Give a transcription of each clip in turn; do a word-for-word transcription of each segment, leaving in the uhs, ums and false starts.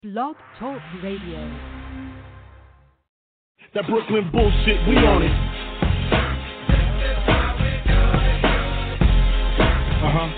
Blog Talk Radio. That Brooklyn bullshit, we on it. Uh-huh.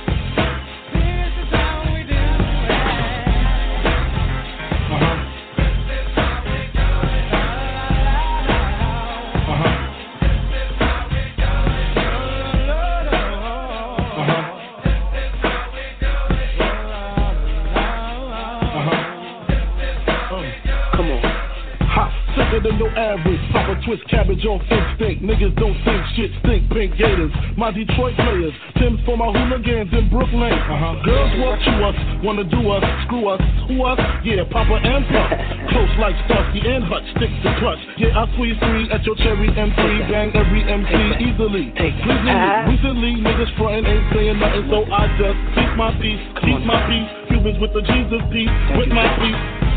Than your average, pop a twist cabbage on fish steak. Niggas don't think shit stink. Pink Gators, my Detroit players. Tim's for my hooligans in Brooklyn. Uh-huh. Girls walk to us, wanna do us, screw us, who us? Yeah, Papa and Puff. Close like Starsky and Hutch, stick to clutch. Yeah, I squeeze three at your cherry M three, bang every M C easily. Recently, recently niggas frontin' ain't saying nothing, so I just keep my peace, keep my peace. Cubans with the Jesus peace, with my peace.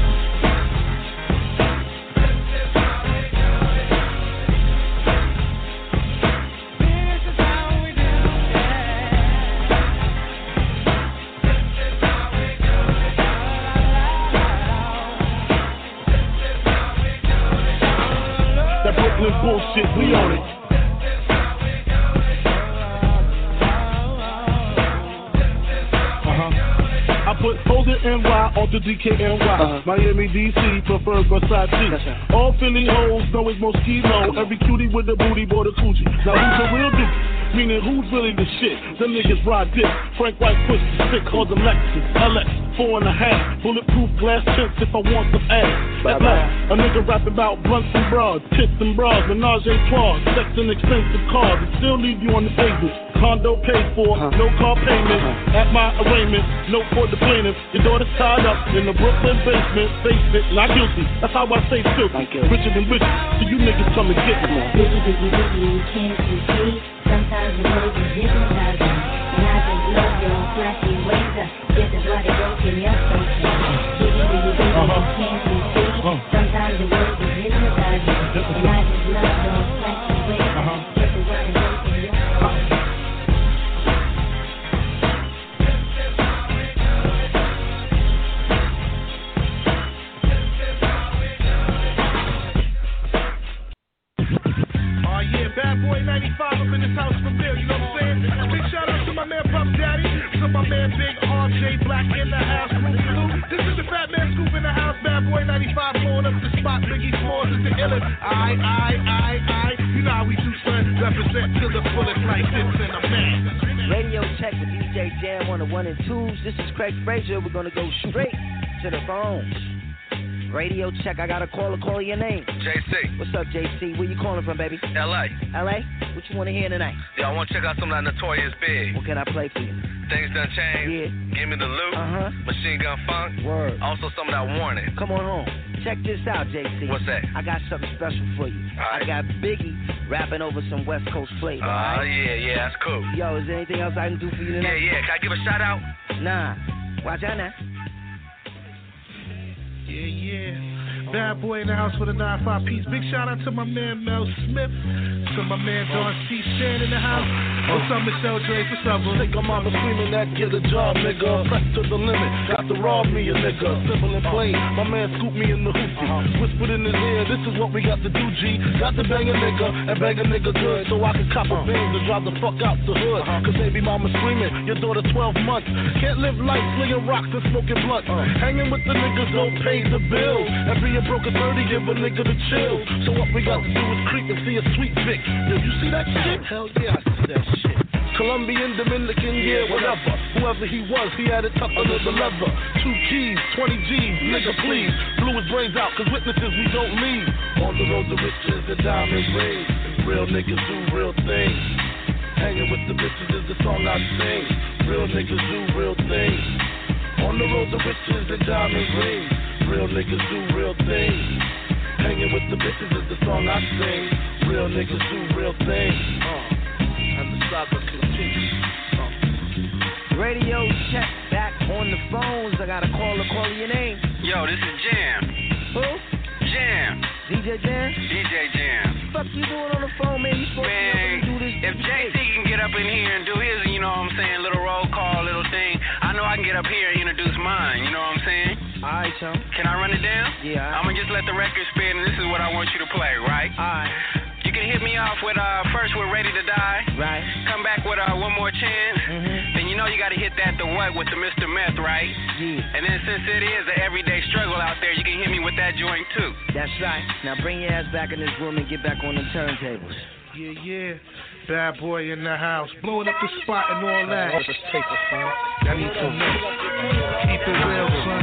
Bullshit, we on it. Uh-huh. I put Hold It N Y onto D K N Y. Uh-huh. Miami, D C, prefer Versace. Right. All Philly hoes know it's Moschino. Every cutie with the booty, boy, the coochie. Now who's the real dude? Meaning who's really the shit? Them niggas ride dick. Frank White push the stick, called the Lexus L X. Four and a half, bulletproof glass tips if I want some ass. At last, a nigga rapping about blunts and bras, tits and bras, menage a trois, sex and expensive cars, and still leave you on the pavement. Condo paid for, uh-huh. No car payment. Uh-huh. At my arraignment, no for the plaintiff. Your daughter's tied up in the Brooklyn basement. Face it, not guilty. That's how I say filthy. Richer than rich, so you niggas come and get me. Biggie, biggie, biggie, can't you see? Sometimes the words are hypnotizing. And I just love your flashy ways. This is why they broke in your face. Biggie, biggie, biggie, uh-huh. Can't you see? Uh-huh. Sometimes the words are hypnotizing. And I just love your flashy ways. Uh-huh. This is why they broke in your face. Oh yeah, Bad Boy ninety-five up in this house for Bill, you know what I'm saying? Big shout out to my man Puff Daddy, to my man Big R J Black in the house. This is the Fat Man Scoop in the house. Bad Boy ninety-five blowing up the spot. Biggie Smalls is the illest. I, I, I, I. You know how we do, son. Represent to the fullest like this and a man. Radio check with D J Jam on the one and twos. This is Craig Frazier. We're gonna go straight to the phones. Radio check, I got a caller. Call your name. J C. What's up, J C? Where you calling from, baby? L A. L A? What you want to hear tonight? Yeah, I want to check out some of that Notorious Big. What can I play for you? Things Done Changed. Yeah. Give Me the Loot. Uh-huh. Machine Gun Funk. Word. Also some of that Warning. Come on home. Check this out, J C. What's that? I got something special for you. All right. I got Biggie rapping over some West Coast flavor. Oh, uh, right? yeah, yeah, that's cool. Yo, is there anything else I can do for you Yeah, tonight? yeah. Can I give a shout out? Nah. Watch out now. Yeah, yeah. Bad Boy in the house with a nine five piece. Big shout out to my man Mel Smith. To my man Don C. Shan in the house. What's up, Michelle Drake? What's up, bro? Think I'm out screaming that get a job, nigga. Press to the limit. Got to rob me, a nigga. Simple and plain. My man scooped me in the hoopty. Whispered in his ear, this is what we got to do, G. Got to bang a nigga and bang a nigga good so I can cop a Benz and drive the fuck out the hood. Cause baby mama screaming, your daughter twelve months. Can't live life slinging rocks and smoking blunt. Hanging with the niggas don't pay the bills. And being broke at thirty, give a nigga the chills. So what we got to do is creep and see a sweet bitch. Yo, you see that shit? Hell yeah, I see that shit. Colombian, Dominican, yeah, whatever. Whoever he was, he had it tucked under the leather. Two keys, twenty G's, nigga please. Blew his brains out, cause witnesses we don't leave. On the road to riches, the diamond rings. Real niggas do real things. Hanging with the bitches is the song I sing. Real niggas do real things. On the road to riches and diamond rings. Real niggas do real things. Hanging with the bitches is the song I sing. Real niggas do real things. Uh. And the saga continues. Uh. Radio check back on the phones. I got a caller. Call your name. Yo, this is Jam. Who? Jam. D J Jam? D J Jam. What the fuck you doing on the phone, man? You supposed man, to do this. If J C can get up in here and do his, you know what I'm saying, little roll call, little thing, I know I can get up here and introduce mine, you know what I'm saying? Alright, something? Can I run it down? Yeah. I'm gonna just let the record spin, and this is what I want you to play, right? Alright. You can hit me off with uh first with Ready to Die. Right. Come back with uh one more chance. Mm-hmm. Then you know you gotta hit that the what with the Mister Meth, right? Yeah. And then since it is an everyday struggle out there, you can hit me with that joint too. That's right. Now bring your ass back in this room and get back on the turntables. Yeah, yeah. Bad boy in the house. Blowing up the spot and all that. Y'all need to know. Keep it real, son.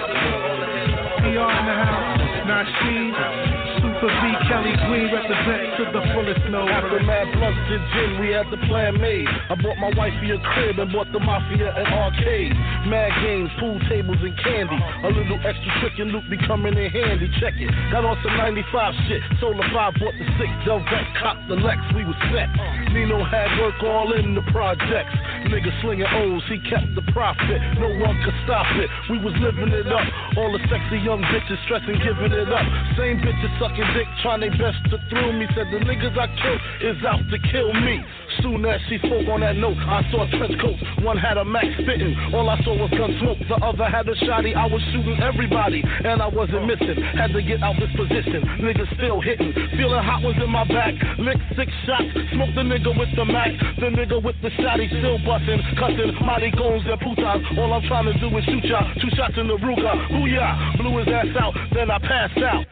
P R in the house. Nasheed. Super B. Kelly Green represent to the fullest no. After mad blunts and gin, we had the plan made. I bought my wifey a crib and bought the mafia an arcade. Mad games, pool tables and candy. A little extra trick and loot be coming in handy. Check it. Got on some ninety-five shit. Sold a five, bought the six. Delvet, copped the Lex. We was set. Nino had work all in the projects. Nigga slinging O's, he kept the profit. No one could stop it. We was living it up. All the sexy young bitches stressing, giving it up. Same bitches sucking dick, trying their best to thrill me. Said the niggas I killed is out to kill me. Soon as she spoke on that note, I saw trench coats. One had a Mac spitting. All I saw was gun smoke. The other had a shotty. I was shooting everybody, and I wasn't missing. Had to get out this position. Niggas still hitting. Feeling hot ones in my back. Licked six shots. Smoked the nigga with the Mac. The nigga with the shotty still busting. Cussing. Molly goons and putas. All I'm trying to do is shoot y'all. Two shots in the Ruger. Booyah. Blew his ass out. Then I passed out.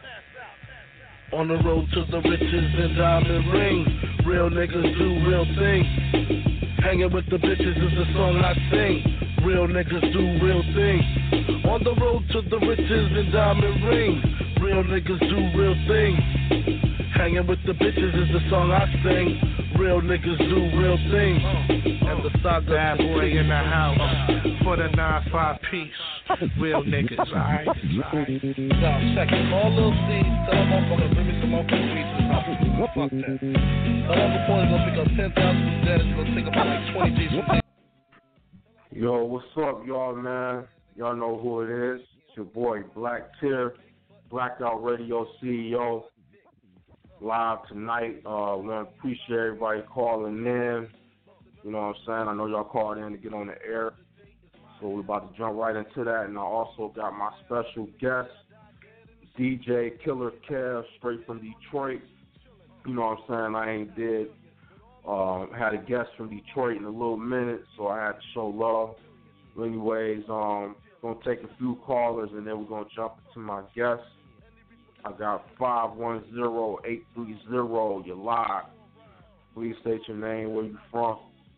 On the road to the riches and diamond rings. Real niggas do real things. Hanging with the bitches is a song I sing. Real niggas do real things. On the road to the riches and diamond rings. Real niggas do real things. Hanging with the bitches is the song I sing. Real niggas do real things. And the saga. Bad boy in the house. For the nine five piece. Real niggas, alright? Now, check it. All little C's, tell them motherfuckers, bring me some motherfucking weed to the house. Fuck that. Tell them before they're gonna pick up ten thousand from dead, it's gonna take about like twenty G's from dead. Yo, what's up, y'all, man? Y'all know who it is. It's your boy, Black Tear, Blackout Radio C E O. Live tonight. Uh, want to appreciate everybody calling in. You know what I'm saying? I know y'all called in to get on the air. So we're about to jump right into that. And I also got my special guest, D J Killer Kev, straight from Detroit. You know what I'm saying? I ain't did. Um, had a guest from Detroit in a little minute, so I had to show love. But anyways, um, gonna take a few callers and then we're gonna jump into my guest. I got five one zero, eight three zero. You're live. Please state your name, where you from.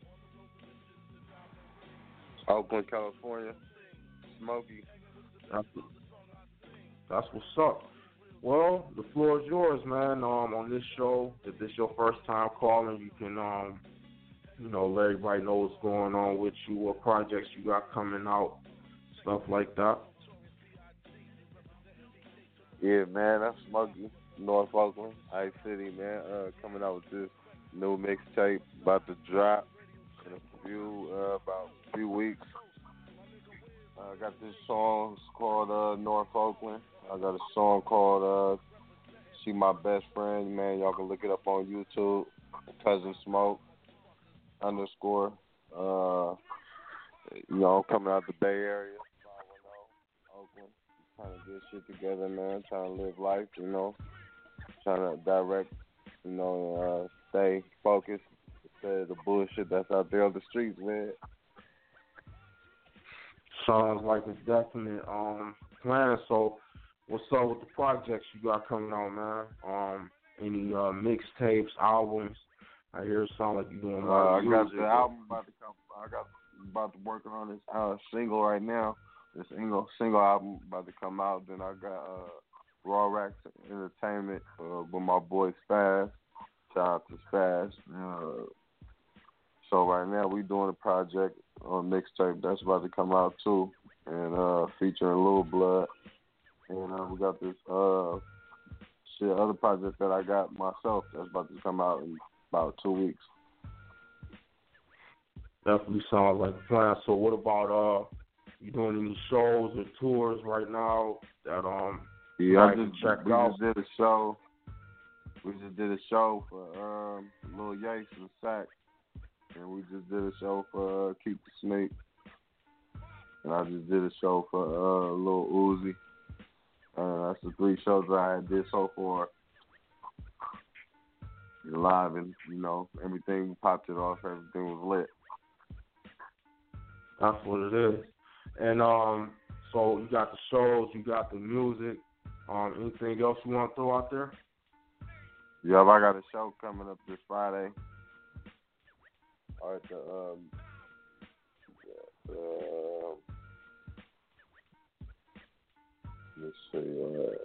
Oakland, California. Smokey. That's, that's what's up. Well, the floor is yours, man. Um, on this show, if this is your first time calling, you can, um, you know, let everybody know what's going on with you, what projects you got coming out, stuff like that. Yeah, man, I'm Smokey, North Oakland, Ice City, man. Uh, coming out with this new mixtape about to drop in a few, uh, about a few weeks. I uh, got this song called uh, North Oakland. I got a song called uh, She My Best Friend. Man, y'all can look it up on YouTube. Cousin Smoke underscore. Uh, you know, coming out the Bay Area, Oakland. Trying to get shit together, man. Trying to live life, you know. Trying to direct, you know, uh, stay focused instead of the bullshit that's out there on the streets, man. Sounds like a definite um, plan. So, what's up with the projects you got coming on, man? Um, any uh, mixtapes, albums? I hear it sound like you're doing a lot uh, of music. I got the album about to come. I got about to working on this uh, single right now. This single single album about to come out. Then I got uh, Raw Racks Entertainment uh, with my boy Spaz. Shout out to Spaz. Uh, so right now we doing a project on mixtape that's about to come out too, and uh, featuring Lil Blood. And uh, we got this uh, shit other project that I got myself that's about to come out in about two weeks. Definitely sounds like a plan. So what about uh, you doing any shows or tours right now that um yeah, I can just check we out? just did a show. We just did a show for um, Lil Yates and Sack, and we just did a show for uh, Keep the Snake, and I just did a show for uh, Lil Uzi That's the three shows that I did so far. Live, and you know, everything popped it off. Everything was lit. That's what it is. And um, so you got the shows, you got the music. Um, anything else you want to throw out there? Yeah, I got a show coming up this Friday. All right, the um, uh, let's see. Uh,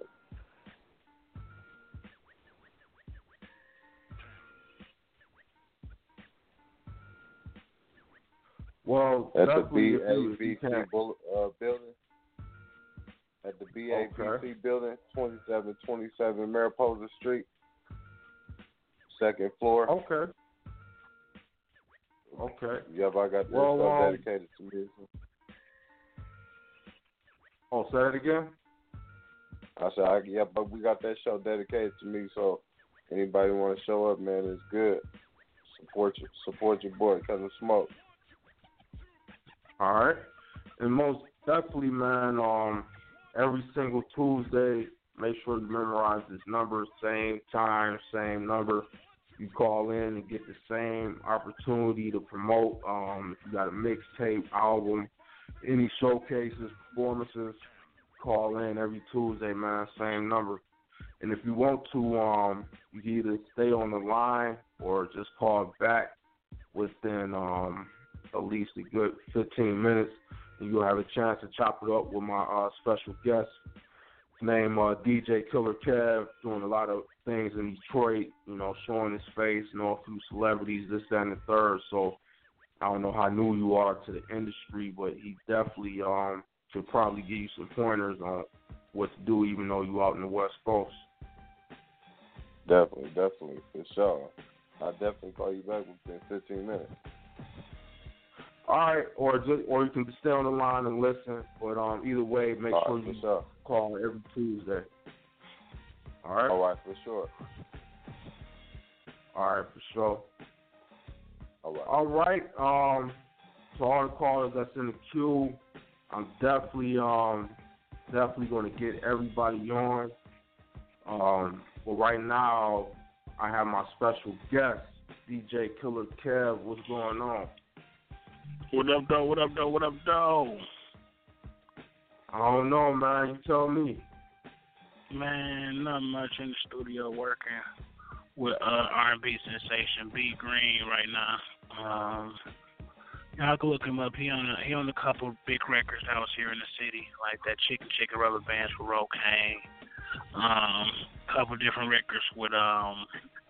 Well, at the definitely B if you- A if B you C can. bull- uh, building. At the B A B C Okay. building, twenty-seven twenty-seven Mariposa Street, second floor. Okay. Okay. Yep, I got this Well, show um, dedicated to music. Oh, say that again? I said, I, yeah, but we got that show dedicated to me, so anybody want to show up, man, it's good. Support your, support your boy, Cousin Smoke. All right. And most definitely, man, um, every single Tuesday, make sure you memorize this number, same time, same number. You call in and get the same opportunity to promote. Um, if you got a mixtape, album, any showcases, performances, call in every Tuesday, man, same number. And if you want to, um, you can either stay on the line or just call back within um, at least a good fifteen minutes, and you'll have a chance to chop it up with my uh, special guest. His name uh, D J Killer Kev, doing a lot of things in Detroit, you know, showing his face, know a few celebrities, this, that, and the third. So I don't know how new you are to the industry, but he definitely um, could probably give you some pointers on what to do, even though you out in the West Coast. Definitely, definitely, for sure. I'll definitely call you back within fifteen minutes. All right, or just, or you can just stay on the line and listen. But um, either way, make All sure right, you for sure. call every Tuesday. All right. All right, for sure. All right, for sure. All right. All right. Um, to all the callers that's in the queue, I'm definitely um definitely going to get everybody on. Um, but right now, I have my special guest, D J Killer Kev. What's going on? What up, though? What up, though? What up, though? I don't know, man. You tell me. Man, not much in the studio working with uh, R and B sensation B Green right now. Um, y'all can look him up. He on a, he on a couple big records out here in the city, like that Chicken Chicken Rubber Bands with Rocaine. Um, couple different records with um.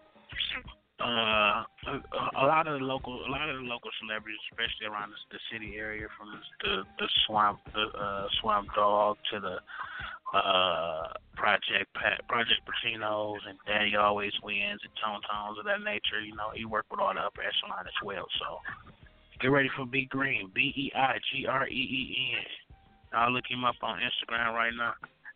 Uh, a, a lot of the local, a lot of the local celebrities, especially around the, the city area, from the the swamp, the uh, Swamp Dog to the uh, Project Pat, Project Patinos and Daddy Always Wins and Tone Tones of that nature. You know, he worked with all the upper echelon as well. So get ready for B Green, B E I G R E E N. I'll look him up on Instagram right now.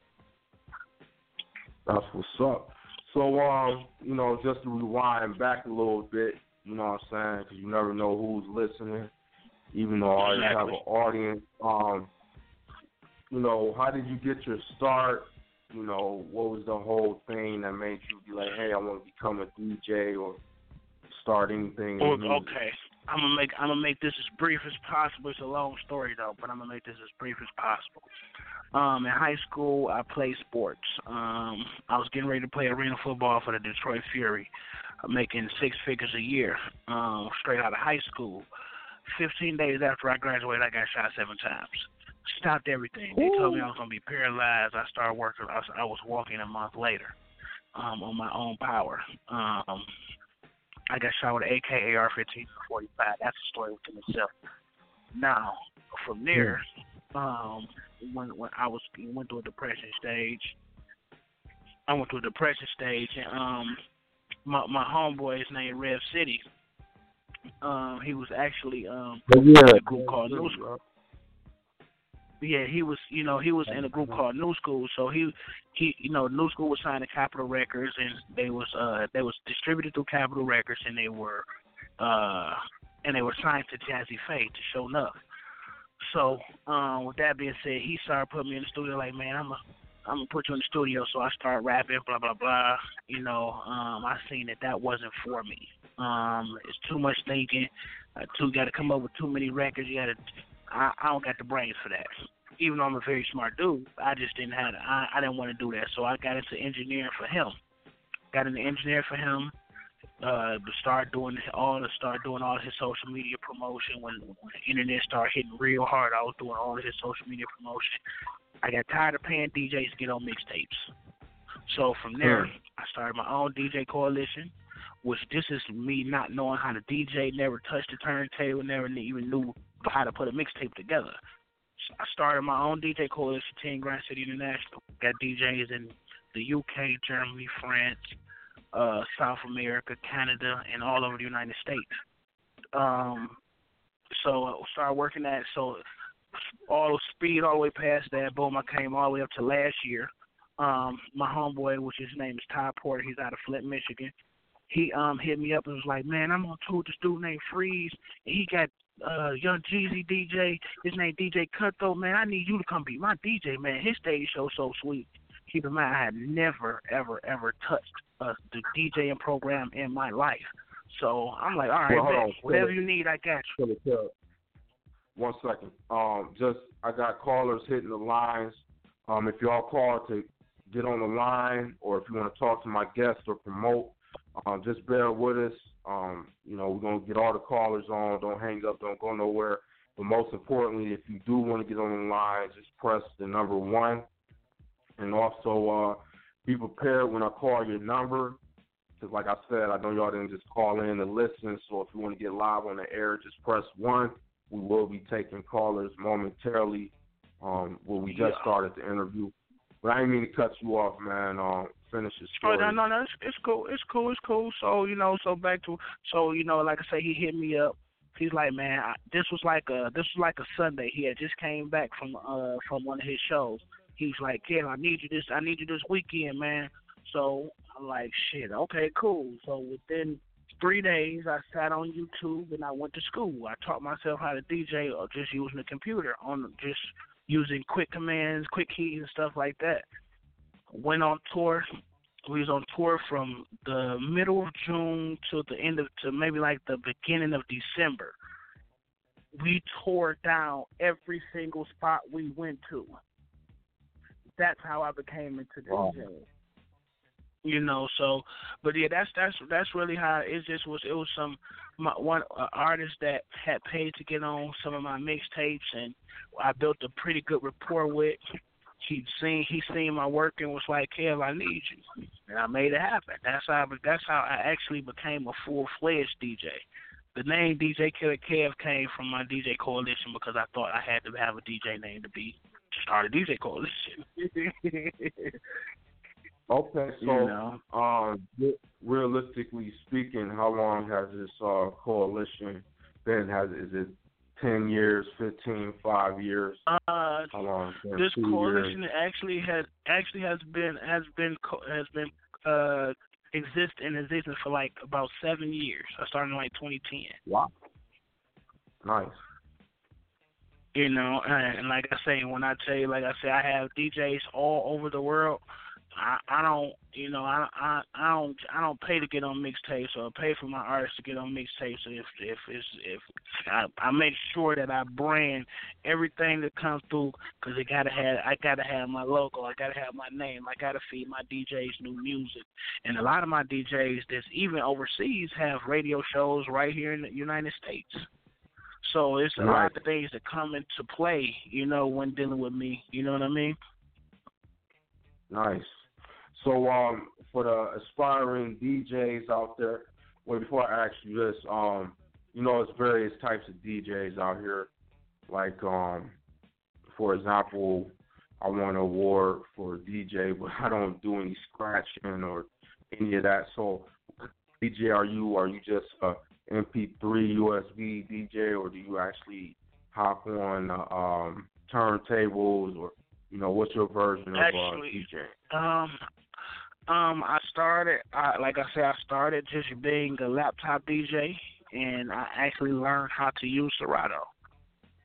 That's what's up. So, um, you know, just to rewind back a little bit, you know what I'm saying, because you never know who's listening, even though I already have an audience. Um, you know, how did you get your start? You know, what was the whole thing that made you be like, hey, I want to become a D J or start anything? Well, okay, I'm gonna make I'm gonna make this as brief as possible. It's a long story though, but I'm gonna make this as brief as possible. Um, in high school, I played sports. Um, I was getting ready to play arena football for the Detroit Fury, making six figures a year, um, straight out of high school. Fifteen days after I graduated, I got shot seven times. Stopped everything. They told me I was gonna be paralyzed. I started working. I was, I was walking a month later, um, on my own power. Um, I got shot with an A K A R fifteen forty-five. That's a story within itself. Now, from there, um, when when I was went through a depression stage, I went through a depression stage, and um, my my homeboy is named Rev City. Um, he was actually um yeah. in a group called New School. Yeah, he was, you know, he was in a group called New School. So he, he, you know, New School was signed to Capitol Records, and they was, uh, they was distributed through Capitol Records, and they were, uh, and they were signed to Jazzy Faye to Show Enough. So, um, with that being said, he started putting me in the studio like, man, I'm a, I'm gonna put you in the studio. So I start rapping, blah blah blah. You know, um, I seen that that wasn't for me. Um, it's too much thinking. Uh, too got to come up with too many records. You got to. I, I don't got the brains for that. Even though I'm a very smart dude, I just didn't have. I, I didn't want to do that. So I got into engineering for him. Got into engineering for him. Uh, to start doing all to start doing all his social media promotion. When, when the internet started hitting real hard, I was doing all of his social media promotion. I got tired of paying D Js to get on mixtapes. So from there, hmm. I started my own D J coalition, which this is me not knowing how to D J, never touched the turntable, never even knew how to put a mixtape together. So I started my own D J coalition, Team Grand City International. Got D Js in the U K, Germany, France, uh, South America, Canada, and all over the United States. Um, so I started working at, so all speed all the way past that, boom, I came all the way up to last year. Um, my homeboy, which his name is Ty Porter, he's out of Flint, Michigan. He um hit me up and was like, man, I'm on tour with this dude named Freeze, and he got uh Young Jeezy D J, his name D J Cutthroat, man, I need you to come be my D J, man. His stage show's so sweet. Keep in mind, I had never, ever, ever touched uh, the DJing program in my life. So I'm like, all right, well, man, whatever you need, I got you. One second. Um, just I got callers hitting the lines. Um, if y'all call to get on the line, or if you want to talk to my guest or promote, um, just bear with us. Um, you know, we're gonna get all the callers on. Don't hang up. Don't go nowhere. But most importantly, if you do want to get on the line, just press the number one. And also, uh, be prepared when I call your number. Because like I said, I know y'all didn't just call in and listen. So if you want to get live on the air, just press one. We will be taking callers momentarily um, when we just yeah. started the interview. But I didn't mean to cut you off, man. Um, finish your story. Oh, no, no, no, it's, it's cool. It's cool. It's cool. So, you know, so back to, so, you know, like I say, he hit me up. He's like, man, I, this was like a, this was like a Sunday. He had just came back from, uh, from one of his shows. He's like, kid, I need you this, I need you this weekend, man. So I'm like, shit, okay, cool. So within three days, I sat on YouTube and I went to school. I taught myself how to D J or just using the computer, on just using quick commands, quick keys, and stuff like that. Went on tour. We was on tour from the middle of June to the end of, to maybe like the beginning of December. We tore down every single spot we went to. That's how I became into wow. DJing. You know, so, but yeah, that's that's that's really how it just was. It was some my, one uh, artist that had paid to get on some of my mixtapes, and I built a pretty good rapport with. He seen he seen my work and was like, "Kev, I need you," and I made it happen. That's how that's how I actually became a full fledged D J. The name D J Killer Kev came from my D J coalition because I thought I had to have a D J name to be to start a D J coalition. Okay, so you know. um, realistically speaking, how long has this uh, coalition been? Has is it ten years, fifteen, five years? Uh, how long? This Two coalition years? actually has actually has been has been has been uh exist in existence for like about seven years. I started in like twenty ten. Wow, nice. You know, and, and like I say, when I tell you, like I say, I have D Js all over the world. I, I don't, you know, I, I, I don't, I don't pay to get on mixtapes or pay for my artists to get on mixtapes. If, if, if, if I, I make sure that I brand everything that comes through, because it gotta have, I gotta have my logo, I gotta have my name, I gotta feed my D Js new music, and a lot of my D Js that's even overseas have radio shows right here in the United States. So it's a right. lot of things that come into play, you know, when dealing with me. You know what I mean? Nice. So, um, for the aspiring D Js out there, well, before I ask you this, um, you know, there's various types of D Js out here. Like, um, for example, I won an award for D J, but I don't do any scratching or any of that. So, D J, are you are you just a M P three U S B D J, or do you actually hop on uh, um, turntables, or you know, what's your version of actually, uh, D J? Um. Um, I started, I, like I said, I started just being a laptop D J, and I actually learned how to use Serato.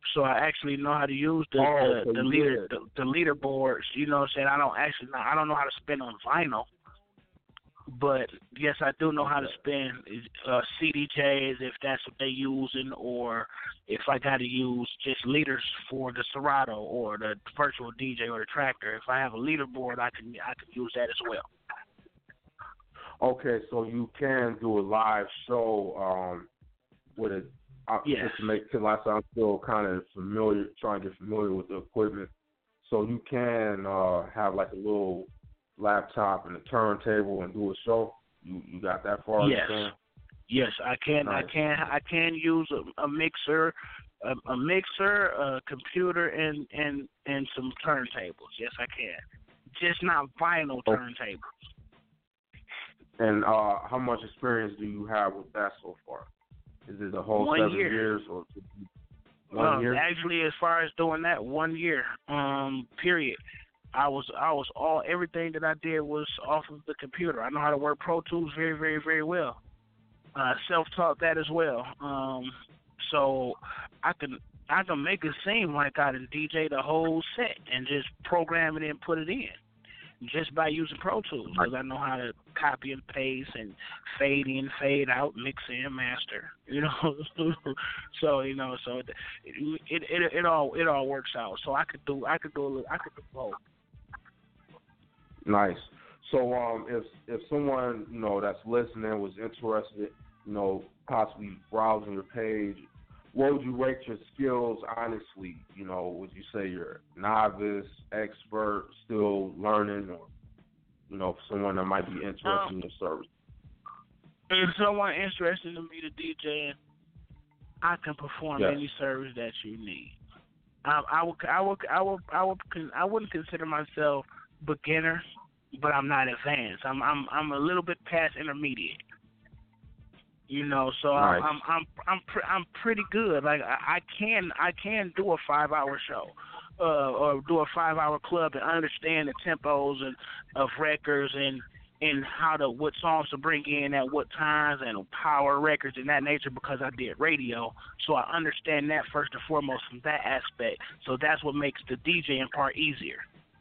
So I actually know how to use the oh, the, so the leader the, the leaderboards. You know what I'm saying? I don't actually know, I don't know how to spin on vinyl, but yes, I do know how to spin uh, C D Js if that's what they're using, or if I got to use just leaders for the Serato or the virtual D J or the tractor. If I have a leaderboard, I can I can use that as well. Okay, so you can do a live show um, with a uh, yes. just to make because last time I'm still kind of familiar, trying to get familiar with the equipment. So you can uh, have like a little laptop and a turntable and do a show. You you got that far? Yes, yes, I can. Nice. I can. I can use a, a mixer, a, a mixer, a computer, and and and some turntables. Yes, I can. Just not vinyl oh. turntables. And uh, how much experience do you have with that so far? Is it the whole one seven year. years or one um, year? Actually, as far as doing that, one year. Um, period. I was I was all everything that I did was off of the computer. I know how to work Pro Tools very very very well. Uh, self-taught that as well. Um, so I can I can make it seem like I done D J the whole set and just program it and put it in just by using Pro Tools, because I know how to copy and paste and fade in, fade out, mix in, master. You know, so you know, so it, it it it all it all works out. So I could do I could do a little, I could do both. Nice. So um, if if someone you know that's listening was interested, you know, possibly browsing your page, what would you rate your skills honestly? You know, would you say you're novice, expert, still learning, or you know, someone that might be interested um, in your service? If someone interested in me to DJing, I can perform yes. any service that you need. Um, I would, I would, I would, I would, I wouldn't consider myself beginner, but I'm not advanced. I'm, I'm, I'm a little bit past intermediate. You know, so nice. I'm, I'm, I'm, pre- I'm pretty good. Like I, I can, I can do a five-hour show, uh, or do a five-hour club and understand the tempos and of records and and how to what songs to bring in at what times and power records and that nature, because I did radio, so I understand that first and foremost from that aspect. So that's what makes the DJing part easier.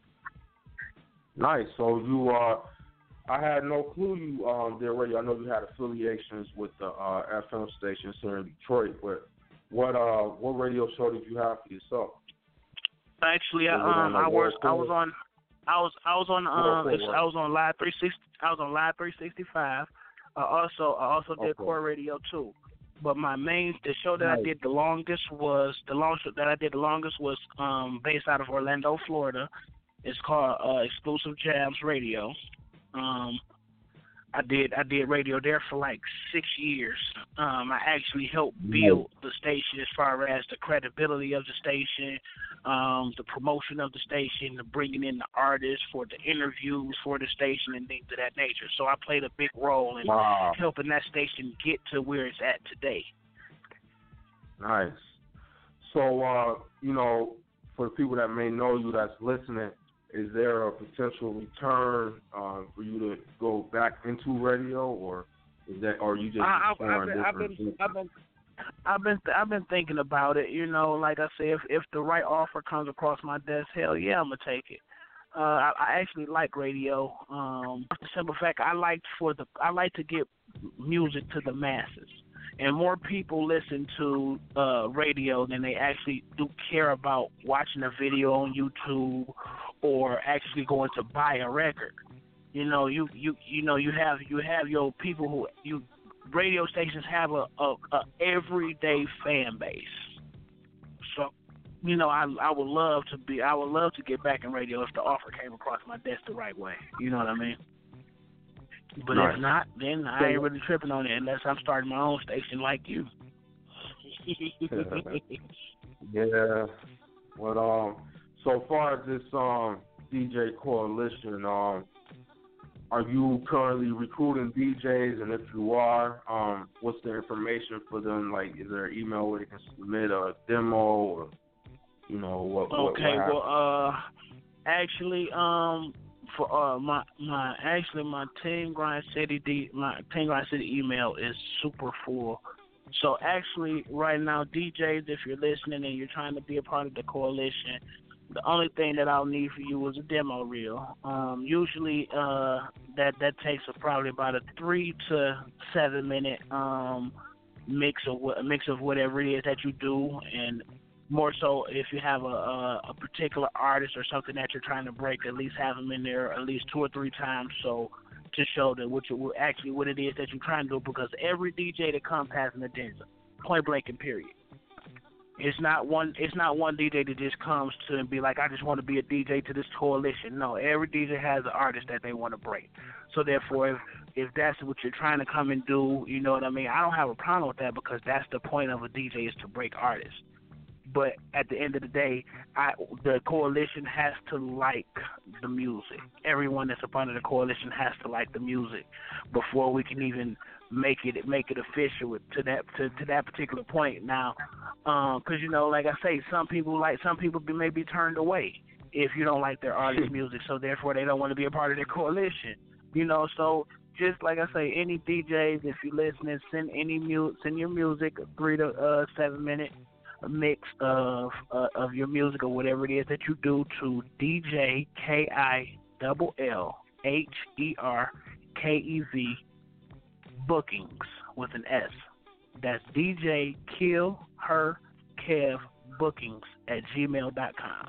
Nice. So you uh. I had no clue you um, did radio. I know you had affiliations with the uh, F M stations here in Detroit, but what uh, what radio show did you have for yourself? Actually, um, I was I was on I was I was on um I was on Live three sixty I was on Live three sixty-five. Uh, also I also did okay. Core Radio too. But my main the show that nice. I did the longest was the long show that I did the longest was um based out of Orlando, Florida. It's called uh, Exclusive Jams Radio. Um, I did I did radio there for like six years. Um, I actually helped build the station as far as the credibility of the station, um, the promotion of the station, the bringing in the artists for the interviews for the station and things of that nature. So I played a big role in wow. helping that station get to where it's at today. Nice. So, uh, you know, for the people that may know you that's listening, is there a potential return uh, for you to go back into radio, or is that, or you just I, exploring I've, been, different? I've been, I've been, I've been, I've been thinking about it. You know, like I said, if if the right offer comes across my desk, hell yeah, I'm gonna take it. Uh, I, I actually like radio. Um, the simple fact, I like for the, I like to get music to the masses. And more people listen to uh, radio than they actually do care about watching a video on YouTube or actually going to buy a record. You know, you you you know you have you have your people who you radio stations have a, a, a everyday fan base. So, you know, I I would love to be I would love to get back in radio if the offer came across my desk the right way. You know what I mean? But nice. If not, then I ain't really tripping on it unless I'm starting my own station like you. Yeah. Well, um, so far as this um D J coalition, um, are you currently recruiting D Js? And if you are, um, what's the information for them? Like, is there an email where they can submit a demo, or you know what? Okay. What, what well, uh, actually, um. For uh my my actually my Team Grind City D, my Team Grind City email is super full. So actually, right now, D Js, if you're listening and you're trying to be a part of the coalition, the only thing that I'll need for you is a demo reel. Um, usually, uh, that that takes a, probably about a three to seven minute um, mix of a mix of whatever it is that you do, and more so if you have a, a, a particular artist or something that you're trying to break, at least have them in there at least two or three times, so to show that what you actually what it is that you're trying to do. Because every D J that comes has an agenda, point blank and period. It's not one. It's not one D J that just comes to and be like, I just want to be a D J to this coalition. No, every D J has an artist that they want to break. So therefore, if if that's what you're trying to come and do, you know what I mean. I don't have a problem with that because that's the point of a D J is to break artists. But at the end of the day, I, the coalition has to like the music. Everyone that's a part of the coalition has to like the music before we can even make it make it official to that to, to that particular point. Now, because um, you know, like I say, some people like some people be, may be turned away if you don't like their artist's music, so therefore they don't want to be a part of their coalition. You know, so just like I say, any D Js, if you're listening, send any mu- send your music, a three to uh, seven minute mix of uh, of your music or whatever it is that you do to D J K I L L H E R K E V Bookings with an S. That's D J Kill Her Kev Bookings at gmail dot com.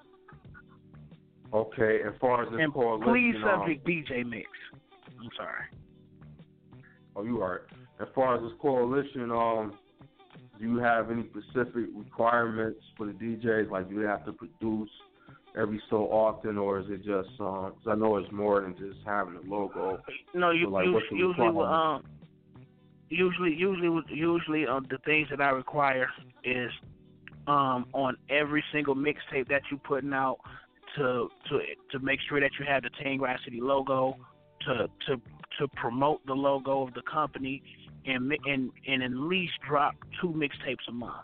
Okay, as far as this and coalition, please subject um, D J mix. I'm sorry. Oh, you are. As far as this coalition, um, do you have any specific requirements for the D Js? Like, do they have to produce every so often, or is it just? Because um, I know it's more than just having a logo. No, you, so, like, you usually, usually, um, usually, usually, usually, um, the things that I require is um, on every single mixtape that you're putting out to to to make sure that you have the Team Grass City logo, to to to promote the logo of the company, and and and at least drop two mixtapes a month.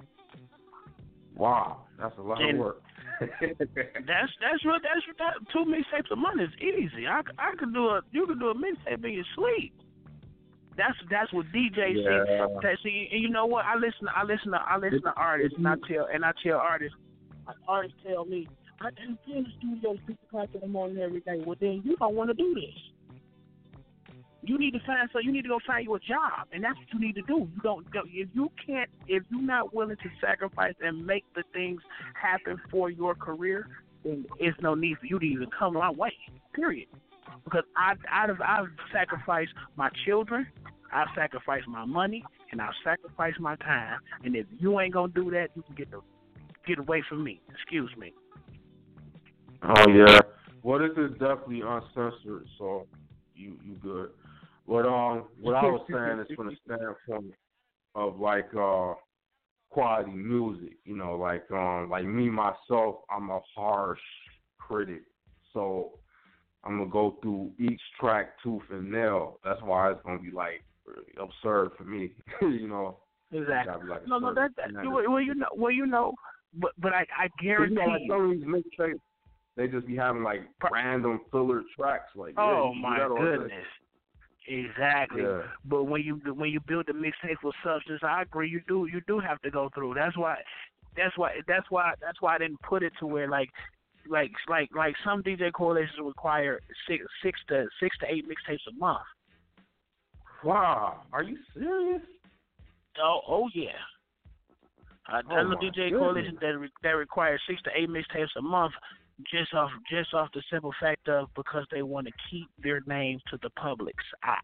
Wow, that's a lot and of work. that's that's what that's that two mixtapes a month is easy. I, I could do a you could do a mixtape in your sleep. That's that's what D Js yeah. see. That, see. And you know what? I listen. I listen to I listen to artists, and I tell and I tell artists. Artists tell me, I can be in the studio six o'clock in the morning every day. Well, then you don't want to do this. You need to find so you need to go find you a job, and that's what you need to do. You don't if you can't if you're not willing to sacrifice and make the things happen for your career, then there's no need for you to even come my way. Period. Because I I've I've sacrificed my children, I've sacrificed my money, and I've sacrificed my time. And if you ain't gonna do that, you can get the get away from me. Excuse me. Oh yeah. Well, this is definitely uncensored, so you you good. But um, what I was saying is from the standpoint of like uh, quality music, you know, like um, like me myself, I'm a harsh critic, so I'm gonna go through each track tooth and nail. That's why it's gonna be like really absurd for me, you know. Exactly. Like no, no, that's that. Well, you know, well, you know, but but I I guarantee. You know, like some of these mixtapes, they just be having like random filler tracks, like. Oh yeah, my goodness. Exactly, yeah. But when you when you build a mixtape with substance, I agree. You do you do have to go through. That's why, that's why that's why that's why I didn't put it to where like, like like like some D J coalitions require six six to six to eight mixtapes a month. Wow, are you serious? Oh oh yeah. I, oh I know D J goodness. coalitions that re, that require six to eight mixtapes a month. Just off, just off the simple fact of because they want to keep their name to the public's eye.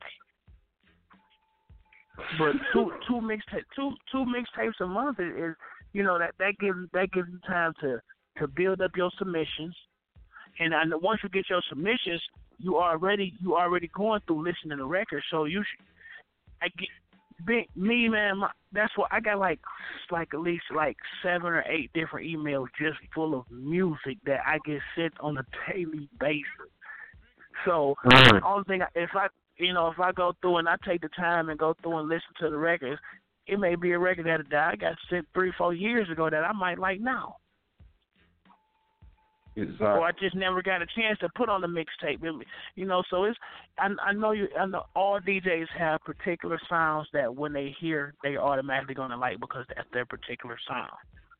But two, two mixtape, two, two mixtapes a month is, is, you know, that, that gives that gives you time to, to build up your submissions, and I know once you get your submissions, you already you already going through listening to records. So you, should, I get. Big, me, man, my, that's what I got like, like at least like seven or eight different emails just full of music that I get sent on a daily basis. So the only thing, if I, you know, if I go through and I take the time and go through and listen to the records, it may be a record that I got sent three, four years ago that I might like now. Exactly. Or I just never got a chance to put on the mixtape. You know, so it's I, I know you. I know all D Js have particular sounds that when they hear, they automatically gonna like because that's their particular sound.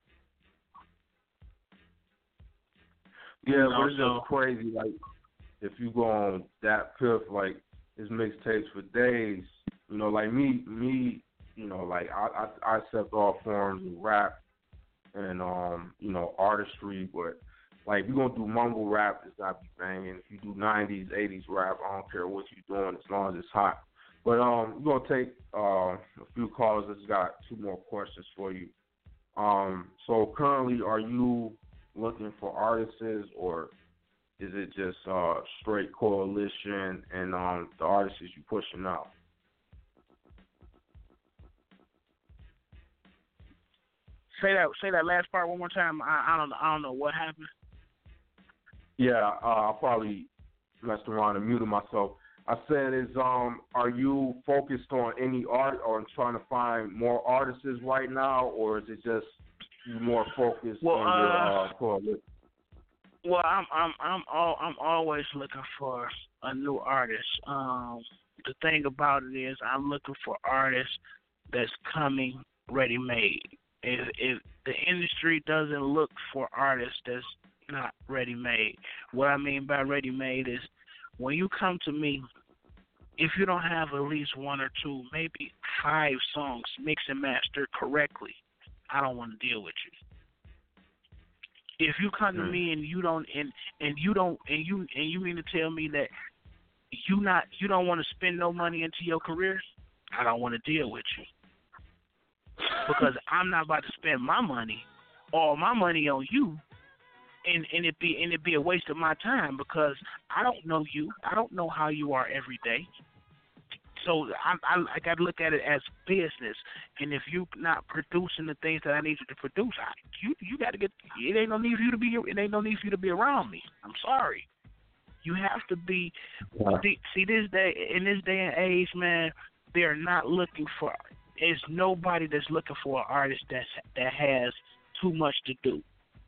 Yeah, you know, but it's so, just crazy. Like if you go on that Piff, like his mixtapes for days. You know, like me, me. You know, like I, I, I accept all forms of rap and um, you know, artistry, but like, if you're going to do mumble rap, it's got to be banging. If you do nineties, eighties rap, I don't care what you're doing as long as it's hot. But um, we're going to take uh, a few callers. I just got two more questions for you. Um, so currently, are you looking for artists, or is it just uh, straight coalition and um, the artists you pushing out? Say that. Say that last part one more time. I, I don't. I don't know what happened. Yeah, uh, I probably messed around and muted myself. I said, is um, are you focused on any art or trying to find more artists right now, or is it just you more focused well, on uh, your uh, coalition? Well, I'm I'm I'm all I'm always looking for a new artist. Um, the thing about it is, I'm looking for artists that's coming ready made. If if the industry doesn't look for artists that's not ready made. What I mean by ready made is when you come to me, if you don't have at least one or two, maybe five songs mixed and mastered correctly, I don't want to deal with you. If you come to mm. me and you don't and, and you don't and you and you mean to tell me that you not you don't want to spend no money into your career, I don't want to deal with you. Because I'm not about to spend my money, all my money on you. And, and it be and it be a waste of my time because I don't know you. I don't know how you are every day. So I I, I got to look at it as business. And if you're not producing the things that I need you to produce, I, you you got to get. It ain't no need for you to be. It ain't no need for you to be around me. I'm sorry. You have to be. Yeah. See, see this day in this day and age, man. They're not looking for. There's nobody that's looking for an artist that's that has too much to do.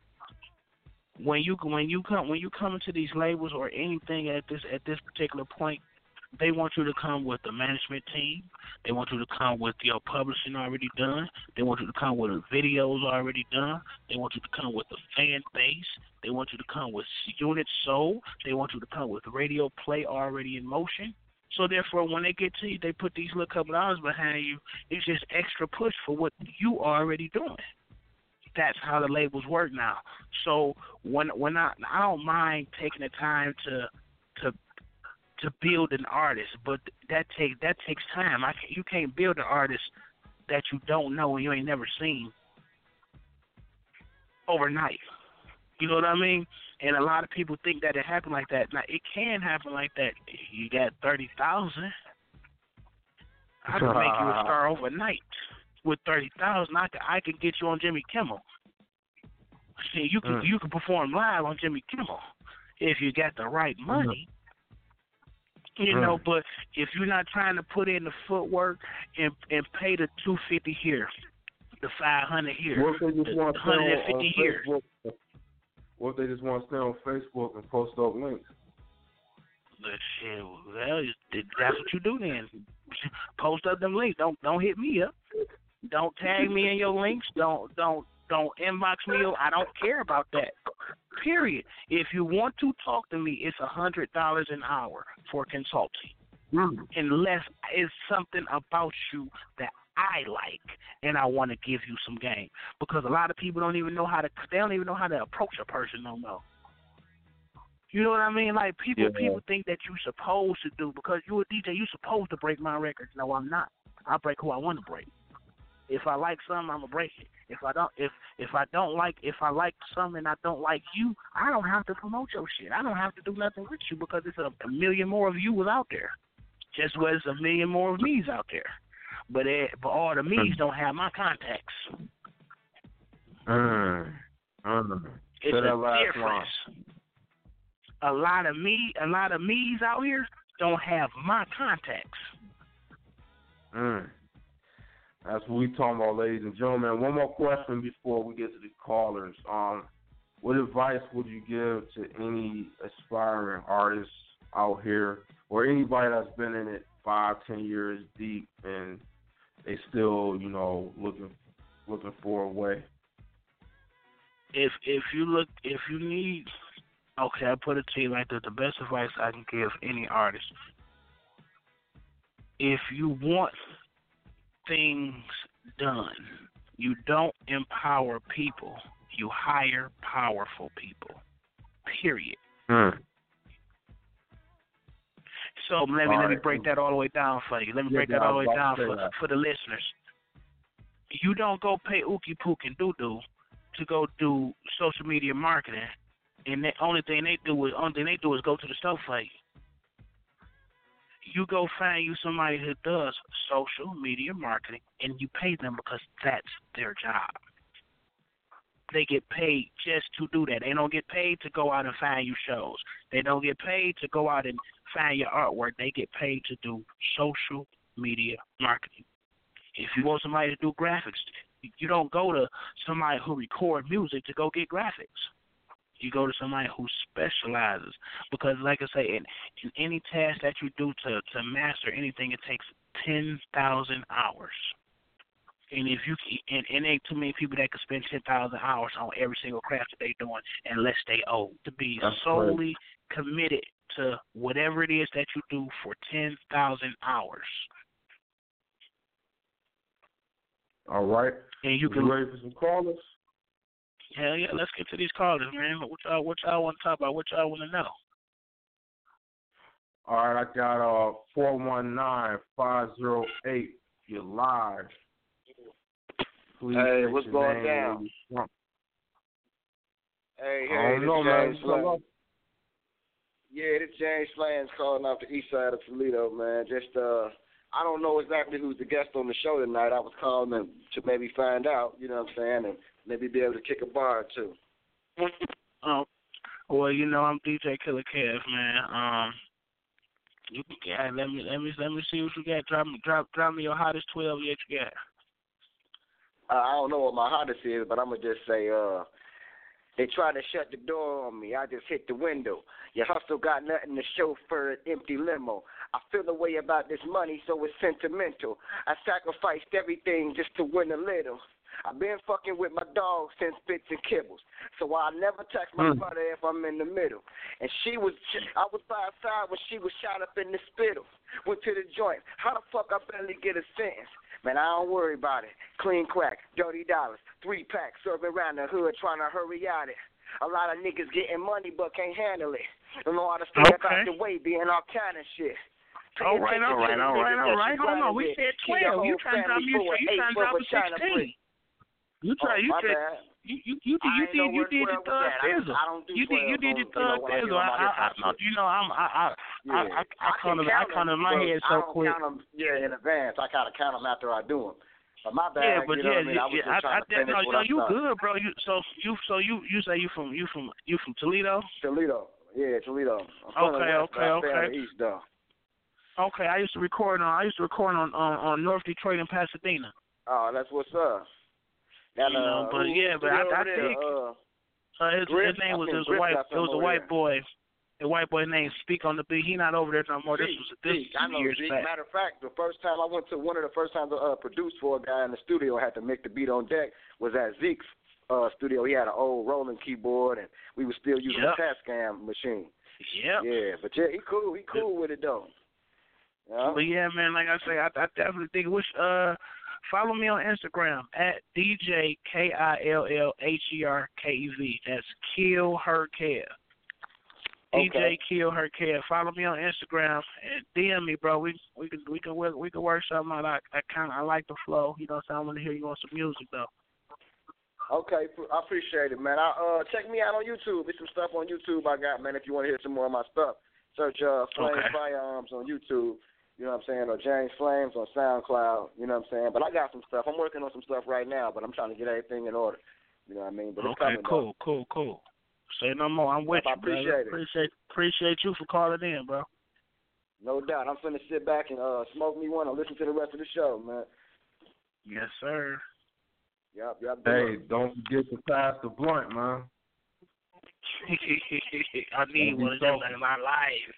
When you when you come when you come into these labels or anything at this at this particular point, they want you to come with a management team. They want you to come with your publishing already done. They want you to come with videos already done. They want you to come with a fan base. They want you to come with units sold. They want you to come with radio play already in motion. So therefore, when they get to you, they put these little couple dollars behind you. It's just extra push for what you are already doing. That's how the labels work now. So when when I I don't mind taking the time to to to build an artist, but that takes that takes time. I can, you can't build an artist that you don't know and you ain't never seen overnight. You know what I mean? And a lot of people think that it happened like that. Now it can happen like that. You got thirty thousand. I can make you a star overnight. With thirty thousand, I can I can get you on Jimmy Kimmel. See, you can mm. you can perform live on Jimmy Kimmel if you got the right money. Mm. You mm. know, but if you're not trying to put in the footwork and and pay the two fifty here, the five hundred here, what if they just the want hundred and fifty here. Facebook? What if they just want to stay on Facebook and post up links? But shit, well, that's what you do then. Post up them links. Don't don't hit me up. Don't tag me in your links. Don't don't don't inbox me. I don't care about that. Period. If you want to talk to me, it's a hundred dollars an hour for consulting. Mm. Unless it's something about you that I like and I want to give you some game. Because a lot of people don't even know how to. They don't even know how to approach a person no more. You know what I mean? Like people, yeah. people think that you're supposed to do because you're a D J. You're supposed to break my records. No, I'm not. I break who I want to break. If I like something, I'm gonna break it. If I don't, if if I don't like, if I like something and I don't like you, I don't have to promote your shit. I don't have to do nothing with you because there's a, a million more of you out there. Just as there's a million more of me's out there. But it, but all the me's don't have my contacts. Mm. Mm. It's a difference. Line. A lot of me, a lot of me's out here don't have my contacts. Mm. That's what we talking about, ladies and gentlemen. One more question before we get to the callers. Um, what advice would you give to any aspiring artists out here, or anybody that's been in it five, ten years deep, and they still, you know, looking looking for a way? If if you look, if you need, okay, I put it to you like that. The best advice I can give any artist: if you want things done, you don't empower people. You hire powerful people. Period. Hmm. So let me all let me right. break that all the way down for you. Let me Yeah, break yeah, that all the way I was down about to for say that. for the listeners. You don't go pay Ookie Pook and Doo Doo to go do social media marketing, and the only thing they do is only thing they do is go to the store for you. You go find you somebody who does social media marketing, and you pay them because that's their job. They get paid just to do that. They don't get paid to go out and find you shows. They don't get paid to go out and find your artwork. They get paid to do social media marketing. If you want somebody to do graphics, you don't go to somebody who record music to go get graphics. You go to somebody who specializes. Because, like I say, in, in any task that you do to, to master anything, it takes ten thousand hours. And if you and, and ain't too many people that can spend ten thousand hours on every single craft that they doing unless they owe. To be That's solely great. Committed to whatever it is that you do for ten thousand hours. All right. And you can you ready for some callers? Hell yeah, let's get to these callers, man. What y'all what y'all want to talk about? What y'all want to know? All right, I got uh four one nine, five zero eight. You're live. Please hey, state what's your going name down? where you from. Hey, I hey, don't this know, man. James What's Flans. up? Yeah, this James Flans calling off the east side of Toledo, man. Just uh, I don't know exactly who's the guest on the show tonight. I was calling to, to maybe find out, you know what I'm saying, and maybe be able to kick a bar or two. Oh, well, you know I'm D J Killer Kev, man. Um, you can yeah, let me let me let me see what you got. Drop me drop drop me your hottest twelve yet you got. Uh, I don't know what my hottest is, but I'm gonna just say, uh, they tried to shut the door on me. I just hit the window. Your hustle got nothing to show for an empty limo. I feel the way about this money, so it's sentimental. I sacrificed everything just to win a little. I've been fucking with my dog since Bits and Kibbles, so I never text my Mm. brother if I'm in the middle. And she was, I was by her side when she was shot up in the spittle. Went to the joint. How the fuck I barely get a sentence? Man, I don't worry about it. Clean crack, dirty dollars, three packs, serving around the hood, trying to hurry out it. A lot of niggas getting money but can't handle it. Don't know how to stay up out the way, being all kind of shit. Pay All right, all right, attention to the all right, niggas all that right. you Hold on, grinding we with. said Kill your twelve. You whole trying to drop family you? for an You eight trying to foot drop of a China sixteen? brick. You try. Oh, you my said bad. you you you did I you ain't did know you where did the twelve was thug at. I don't- thizzle. I don't do You did you twelve did the on, you know, thug when I get thizzle. on I my I, I hip-hop no, shit. you know I'm I I Yeah. I I, I can counted I count counted them, my but head I so don't quick. count them, yeah, in advance. I gotta count them after I do them. But my bad, Yeah, but you know yeah, what I mean? I was yeah, just I, trying I, to finish no, what no, I you started. good, bro. You so you so you you say you from you from you from Toledo? Toledo, yeah, Toledo. I'm from Okay, the west, okay, but I stay on okay. the east though. Okay, I used to record on I used to record on on, on North Detroit and Pasadena. Oh, that's what's up. Now, You know, uh, but who- yeah, who but I, over I there? think Uh, uh, his, Griff? his name I was think it was a Griff white got it was a something white over boy, a white boy named Speak on the Beat. He not over there no more. This Zeke, was this Zeke, I was know years Zeke. back. Matter of fact, the first time I went to one of the first times I uh, produced for a guy in the studio, I had to make the beat on deck, was at Zeke's uh, studio. He had an old rolling keyboard, and we were still using Yep. a Tascam machine. Yep. Yeah, but yeah, he cool. He cool with it though. Yeah. But yeah, man, like I say, I, I definitely think which uh follow me on Instagram at D J K I L L H E R K E V. That's Kill Her Kev. D J Okay. Kill Her Kev. Follow me on Instagram and D M me, bro. We we can we can work we can work something out. I, I kind of I like the flow. You know what I'm saying? I want to hear you on some music though. Okay, I appreciate it, man. I uh check me out on YouTube. There's some stuff on YouTube I got, man. If you want to hear some more of my stuff, search uh Flames Okay. Firearms on YouTube. You know what I'm saying? Or James Flames on SoundCloud. You know what I'm saying? But I got some stuff. I'm working on some stuff right now, but I'm trying to get everything in order. You know what I mean? But it's Okay, coming, cool, cool, cool. Say no more. I'm with I you, appreciate brother. it. Appreciate appreciate you for calling in, bro. though. No doubt. I'm finna sit back and uh smoke me one and listen to the rest of the show, man. Yes, sir. Yep, yep. Hey, don't forget to pass the blunt, man. I need one of them in my life.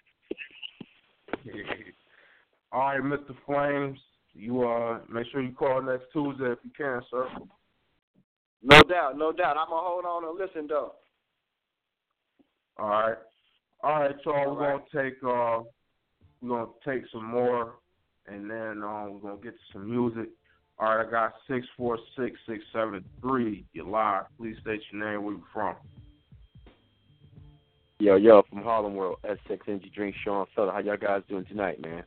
All right, Mister Flames, you uh make sure you call next Tuesday if you can, sir. No doubt, no doubt. I'm gonna hold on and listen though. All right, all right, y'all. All we're right. gonna take uh we're gonna take some more, and then um we're gonna get to some music. All right, I got six four six six seven three. You're live. Please state your name. Where you from? Yo, yo, from Harlem World, S X Energy Drink, Sean Feller. How y'all guys doing tonight, man?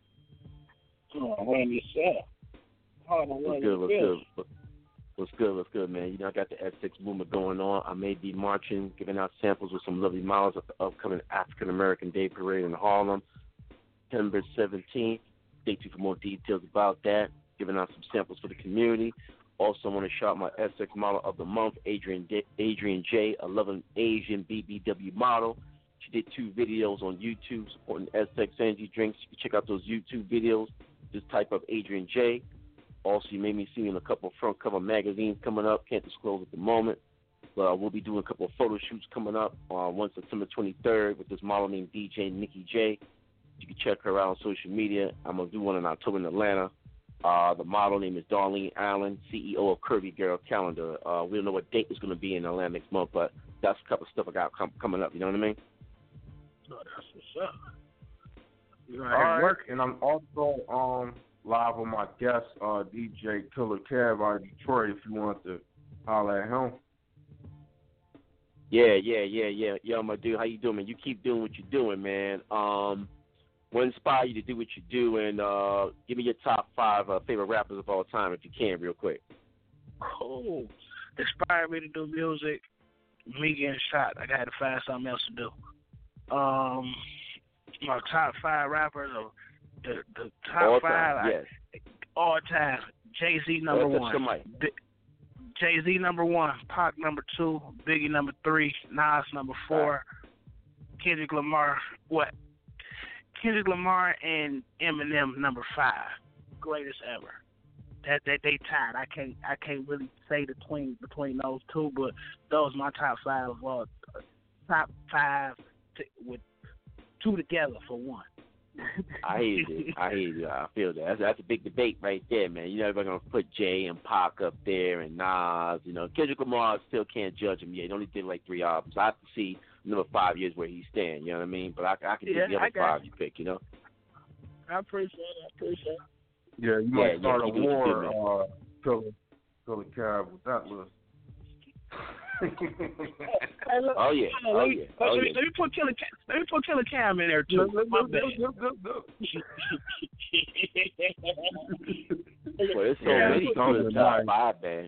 Oh, man, yourself. Harlem What's good, what's good? What's good, what's good, man? You know, I got the S six movement going on. I may be marching, giving out samples with some lovely models at the upcoming African American Day Parade in Harlem, September seventeenth. Stay tuned for more details about that. Giving out some samples for the community. Also, want to shout my S X model of the month, Adrian D- Adrian J, a loving Asian B B W model. She did two videos on YouTube supporting S X Energy Drinks. You can check out those YouTube videos. Just type up Adrian J. Also, you made me see in a couple of front cover magazines coming up. Can't disclose at the moment. But uh, we'll be doing a couple of photo shoots coming up on uh, September twenty-third with this model named D J Nikki J. You can check her out on social media. I'm going to do one in October in Atlanta. Uh, the model name is Darlene Allen, C E O of Curvy Girl Calendar. Uh, we don't know what date it's going to be in Atlanta next month, but that's a couple of stuff I got com- coming up. You know what I mean? Oh, that's what's up. You All right, work. And I'm also um live with my guest, uh, D J Killer Kev out of Detroit. If you want to holler at him. Yeah, yeah, yeah, yeah. Yo, my dude, how you doing, man? You keep doing what you're doing, man. Um, we'll inspire you to do what you do, and uh, give me your top five uh, favorite rappers of all time, if you can, real quick. Cool. Inspired me to do music. Me getting shot. I got to find something else to do. Um, my top five rappers, or the the top all five, time, yes. I, all time. Jay-Z number That's one. Jay-Z number one. Pac number two. Biggie number three. Nas number four. Right. Kendrick Lamar. What? Kendrick Lamar and Eminem number five. Greatest ever. That that they tied. I can't I can't really say the between between those two, but those are my top five. Uh, top five t- with two together for one. I hear you. I hear you. I feel that. That's, that's a big debate right there, man. You're never going to put Jay and Pac up there and Nas. You know, Kendrick Lamar still can't judge him yet. He only did like three albums. I have to see another five years where he stands. You know what I mean? But I, I can yeah, do the other five you. you pick, you know? I appreciate it. I appreciate it. Yeah, you yeah, might start yeah, a war, uh, Killer, Killer Cab with that list. Hey, look, oh yeah, oh, oh let, yeah, let, oh me, yeah. let me put Killer Cam, let me put Killer Cam in there too. Look, look, My look, bad. look, look, look. Well, there's so Yeah, many it's to the something top nice. five, man.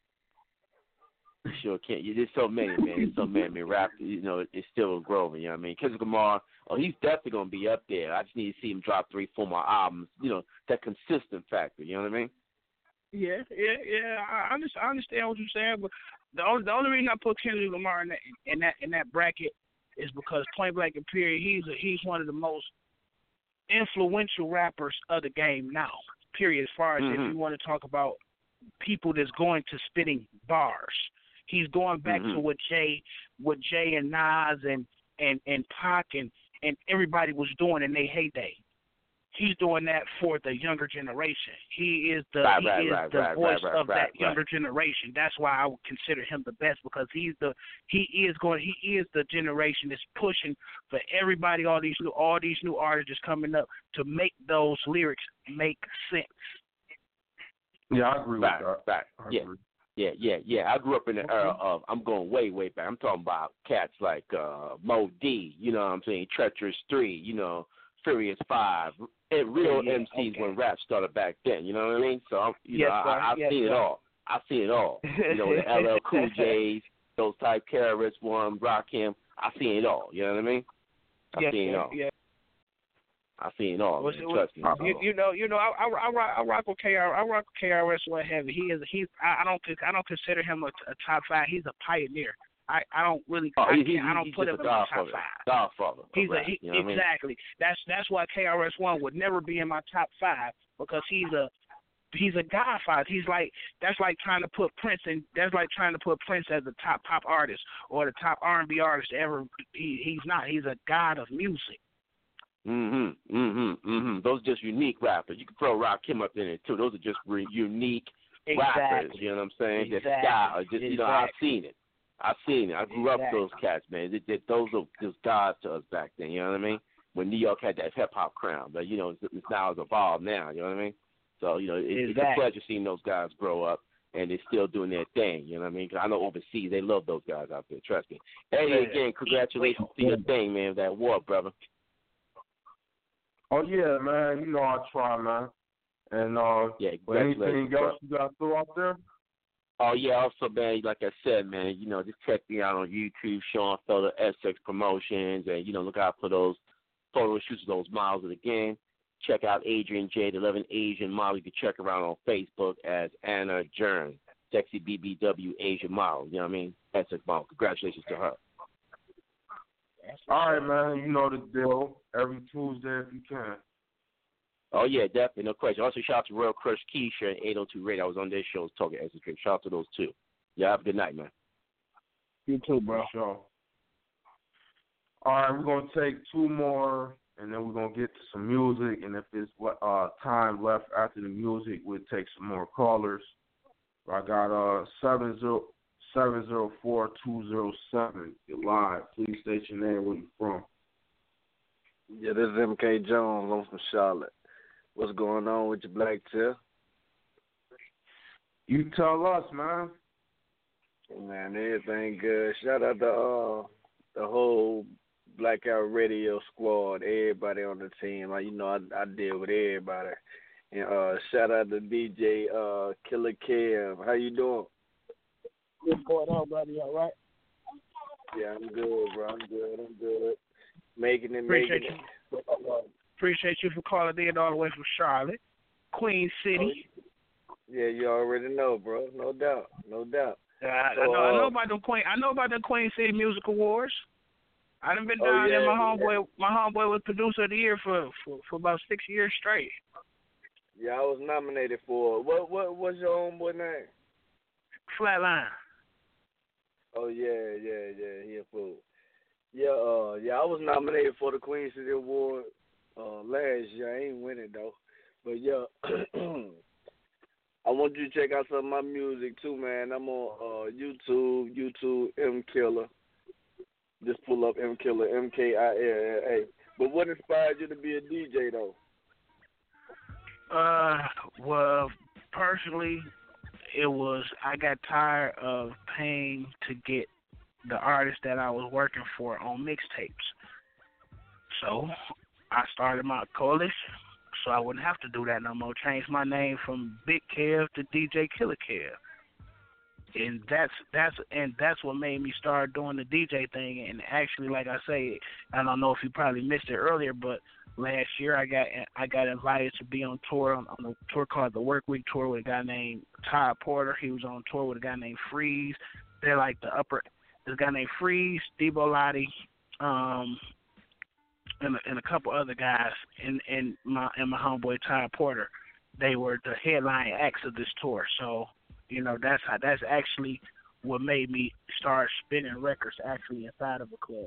Sure can't. There's so many, man. There's so many. I mean, rap, you know, it's still growing. You know what I mean? Kendrick Lamar, oh, he's definitely gonna be up there. I just need to see him drop three, four more albums. You know, that consistent factor. You know what I mean? Yeah, yeah, yeah. I understand, I understand what you're saying, but the only the only reason I put Kendrick Lamar in that in that in that bracket is because point blank and period, he's a, he's one of the most influential rappers of the game now. Period. As far as mm-hmm. if you want to talk about people that's going to spitting bars, he's going back mm-hmm. to what Jay, what Jay and Nas and and and Pac and and everybody was doing in their heyday. He's doing that for the younger generation. He is the right, he right, is right, the right, voice right, right, of right, that right. younger generation. That's why I would consider him the best, because he's the he is going he is the generation that's pushing for everybody, all these new all these new artists just coming up to make those lyrics make sense. Yeah, I agree right, with that. Right. I Yeah. agree. Yeah, yeah, yeah. I grew up in the Okay. era of, I'm going way, way back. I'm talking about cats like uh, Mo D, you know what I'm saying, Treacherous three, you know, Furious five, and real Oh, yeah, M Cs okay. when rap started back then, you know what I mean? So, I'm, you Yes, know, sir. I, I've Yes, seen it sir. all. I've seen it all. You know, the L L Cool J's, those type K R S One, Rakim, I've seen it all, you know what I mean? I've Yes, seen it sir. all. Yeah. I've seen it all, What's man. it- Trust me. You, you know, you know, I, I, I, rock, I rock with K R. I rock with K R S One heavy. He is. He's. I, I don't. I don't consider him a, a top five. He's a pioneer. I, I don't really. Oh, I, he, can't, he, I don't he's put just him a in my top godfather. five. Godfather. He's rap, a, he, you know what I mean? exactly. That's that's why K R S One would never be in my top five, because he's a he's a godfather. He's like that's like trying to put Prince in. That's like trying to put Prince as the top pop artist or the top R and B artist ever. He, he's not. He's a god of music. Mhm, mhm, mhm. Those are just unique rappers. You can throw Rakim up in it too. Those are just re- unique exactly. rappers. You know what I'm saying? Exactly. Their style. Just exactly. you know, I've seen it. I've seen it. I grew exactly. up with those cats, man. It, it, those are just gods to us back then. You know what I mean? When New York had that hip hop crown, but you know, it's, it's now it's evolved now. You know what I mean? So you know, it, exactly. it's a pleasure seeing those guys grow up. And they're still doing their thing, you know what I mean? Because I know overseas, they love those guys out there, trust me. Hey, again, congratulations to your thing, man, that war, brother. Oh, yeah, man. You know I try, man. And uh, yeah, anything else bro. you got to throw out there? Oh, yeah, also, man, like I said, man, you know, just check me out on YouTube, Sean Felder, Essex Promotions, and, you know, look out for those photo shoots of those models. And, again, check out Adrian J, the eleven Asian model. You can check her out on Facebook as Anna Jern, Sexy B B W Asian model. You know what I mean? Essex model. Congratulations to her. All right, man. You know the deal. Every Tuesday if you can. Oh, yeah, definitely. No question. Also, shout out to Royal Crush Keisha and eight oh two Radio. I was on their shows talking Essex. Shout out to those two. Yeah, have a good night, man. You too, bro. Sure. All right, we're going to take two more. And then we're going to get to some music. And if there's uh, time left after the music, we'll take some more callers. I got uh, seven zero four two zero seven. You're live. Please state your name, where you from. Yeah, this is M K Jones. I'm from Charlotte. What's going on with your Black Tip? You tell us, man. Man, everything good. Shout out to uh, the whole Blackout Radio squad, everybody on the team. Like, you know, I, I deal with everybody. And uh, shout out to D J uh, Killer Kev. How you doing? What's going on, buddy? All right? Yeah, I'm good, bro. I'm good. I'm good. Making it, Appreciate making you. it. Appreciate you for calling in all the way from Charlotte, Queen City. Yeah, you already know, bro. No doubt. No doubt. Uh, I, so, I know. I know uh, about the Queen. I know about the Queen City Music Awards. I done been Oh, down yeah, there. My homeboy, yeah. my homeboy was producer of the year for, for, for about six years straight. Yeah, I was nominated for what? What? What's your homeboy name? Flatline. Oh yeah, yeah, yeah. He a fool. Yeah, uh, yeah. I was nominated for the Queen City Award uh, last year. I ain't win it though, but yeah. I want you to check out some of my music too, man. I'm on uh, YouTube, YouTube M Killer. Just pull up M Killer, M K I L L A. But what inspired you to be a D J though? Uh, well, personally, it was I got tired of paying to get the artists that I was working for on mixtapes. So I started my coalition, so I wouldn't have to do that no more. Changed my name from Big Kev to D J Killer Kev. And that's that's and that's what made me start doing the D J thing. And actually, like I say, I don't know if you probably missed it earlier, but last year I got I got invited to be on tour on, on a tour called the Work Week Tour with a guy named Todd Porter. He was on tour with a guy named Freeze. They're like the upper. This guy named Freeze, Debo Lottie, um, and and a couple other guys, and and my and my homeboy Todd Porter. They were the headline acts of this tour. So, you know, that's how that's actually what made me start spinning records actually inside of a club.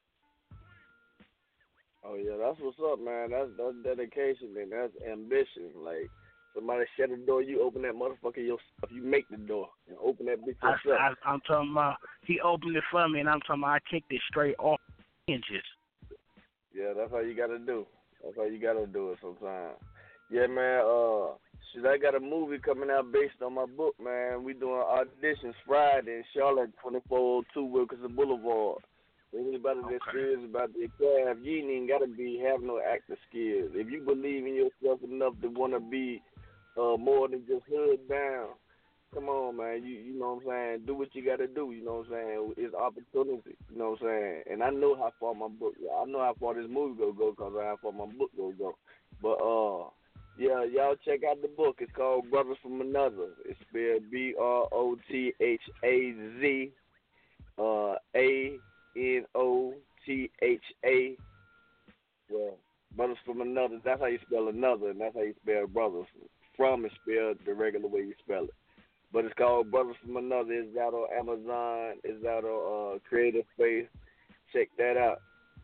Oh yeah, that's what's up, man. That's that's dedication and that's ambition. Like somebody shut the door, you open that motherfucker yourself. You make the door and open that bitch I, yourself. I, I'm talking about he opened it for me, and I'm talking about I kicked it straight off hinges. Yeah, that's how you gotta do. That's how you gotta do it sometimes. Yeah, man. Uh, shit, I got a movie coming out based on my book, man. We doing auditions Friday in Charlotte, twenty-four oh two Wilkinson Boulevard. Anybody that's Okay. serious about their craft, you ain't even gotta be have no acting skills. If you believe in yourself enough to wanna be uh, more than just hood down, come on, man. You you know what I'm saying? Do what you gotta do. You know what I'm saying? It's opportunity. You know what I'm saying? And I know how far my book. I know how far this movie gonna go because I know how far my book gonna go. But uh. Yeah, y'all check out the book. It's called Brothers from Another. It's spelled B R O T H A Z uh, A N O T H A. Well, Brothers from Another. That's how you spell another, and that's how you spell brothers from is spelled the regular way you spell it. But it's called Brothers From Another. It's out on Amazon. It's out on uh, Creative Space. Check that out.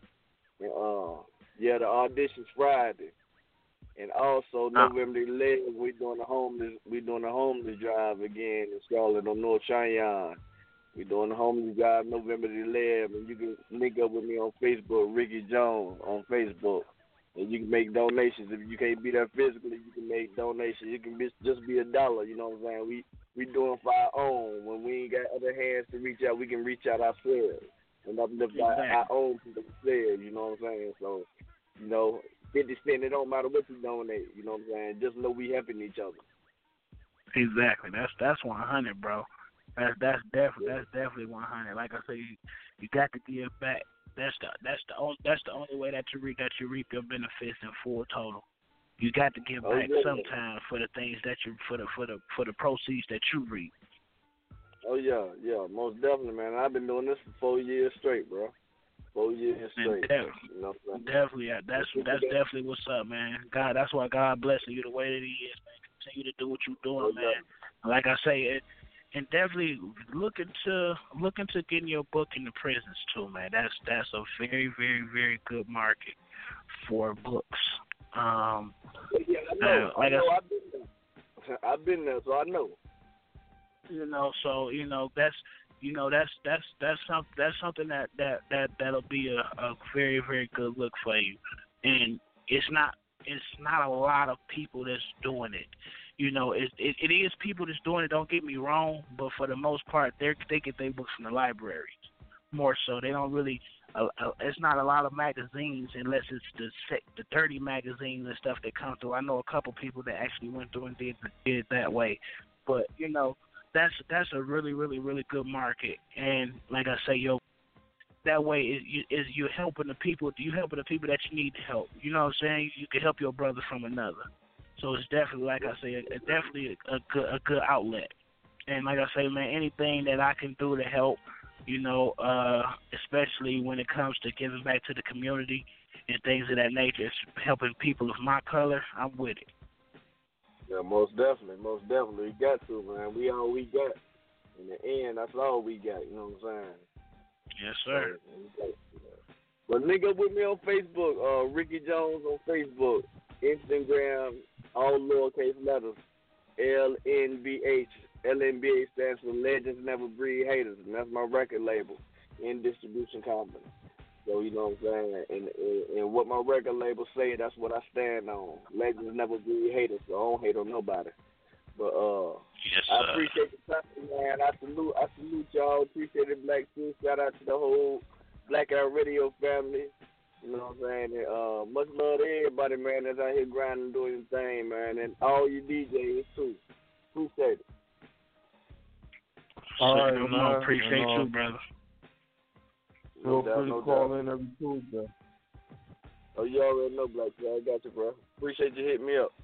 Uh, yeah, the audition's Friday. And also November eleventh, we doing the homeless we doing the homeless drive again in Charlotte on North Cheyenne. We doing the homeless drive November eleventh, and you can link up with me on Facebook, Ricky Jones on Facebook, and you can make donations. If you can't be there physically, you can make donations. You can be, just be a dollar. You know what I'm saying? We we doing for our own. When we ain't got other hands to reach out, we can reach out ourselves and uplift our, our own people themselves. You know what I'm saying? So, you know. fifty cent, it don't matter what you donate, you know what I'm saying? Just know we helping each other. Exactly. That's that's one hundred, bro. That's that's definitely that's definitely one hundred. Like I said, you, you got to give back. That's the that's the only that's the only way that you reap that you reap your benefits in full total. You got to give oh, back yeah. sometime for the things that you for the for the for the proceeds that you reap. Oh yeah, yeah, most definitely, man. I've been doing this for four years straight, bro. Four years straight. Definitely, you know definitely, that's that's definitely what's up, man. God, that's why God blessing you the way that He is, man. Continue to do what you're doing, oh, man. Yeah. Like I say, it, and definitely look into look into getting your book in the prisons too, man. That's that's a very, very, very good market for books. Um, yeah, I know. Uh, like I know. I, I've been there. I've been there, so I know. You know, so you know that's. You know that's that's that's something that's something that, that, that that'll be a, a very very good look for you, and it's not it's not a lot of people that's doing it. You know, it it, it is people that's doing it. Don't get me wrong, but for the most part, they they get their books from the libraries more so. They don't really. Uh, uh, it's not a lot of magazines unless it's the the dirty magazines and stuff that come through. I know a couple people that actually went through and did did it that way, but you know. That's that's a really really really good market, and like I say, yo, that way is you is you're helping the people. You helping the people that you need to help. You know what I'm saying? You can help your brother from another. So it's definitely like I say, a, a definitely a, a good a good outlet. And like I say, man, anything that I can do to help, you know, uh, especially when it comes to giving back to the community and things of that nature, helping people of my color, I'm with it. Yeah, most definitely, most definitely. We got to, man. We all we got. In the end, that's all we got, you know what I'm saying? Yes, sir. So, well, link up with me on Facebook, uh, Ricky Jones on Facebook, Instagram, all lowercase letters, L N B H. L N B H stands for Legends Never Breed Haters, and that's my record label in distribution company. So, you know what I'm saying? And, and, and what my record label say, that's what I stand on. Legends never breed haters, so I don't hate on nobody. But uh, yes, I appreciate the time, man. I salute, I salute y'all. Appreciate it, Black Sis. Shout out to the whole Blackout Radio family. You know what I'm saying? And, uh, much love to everybody, man, that's out here grinding and doing their thing, man. And all you D Js, too. Appreciate it. All right, no, man. Appreciate and, uh, you, brother. Feel No doubt, free to no call doubt. in every Tuesday. Oh, you already know, Black Sis. I got you, bro. Appreciate you hitting me up.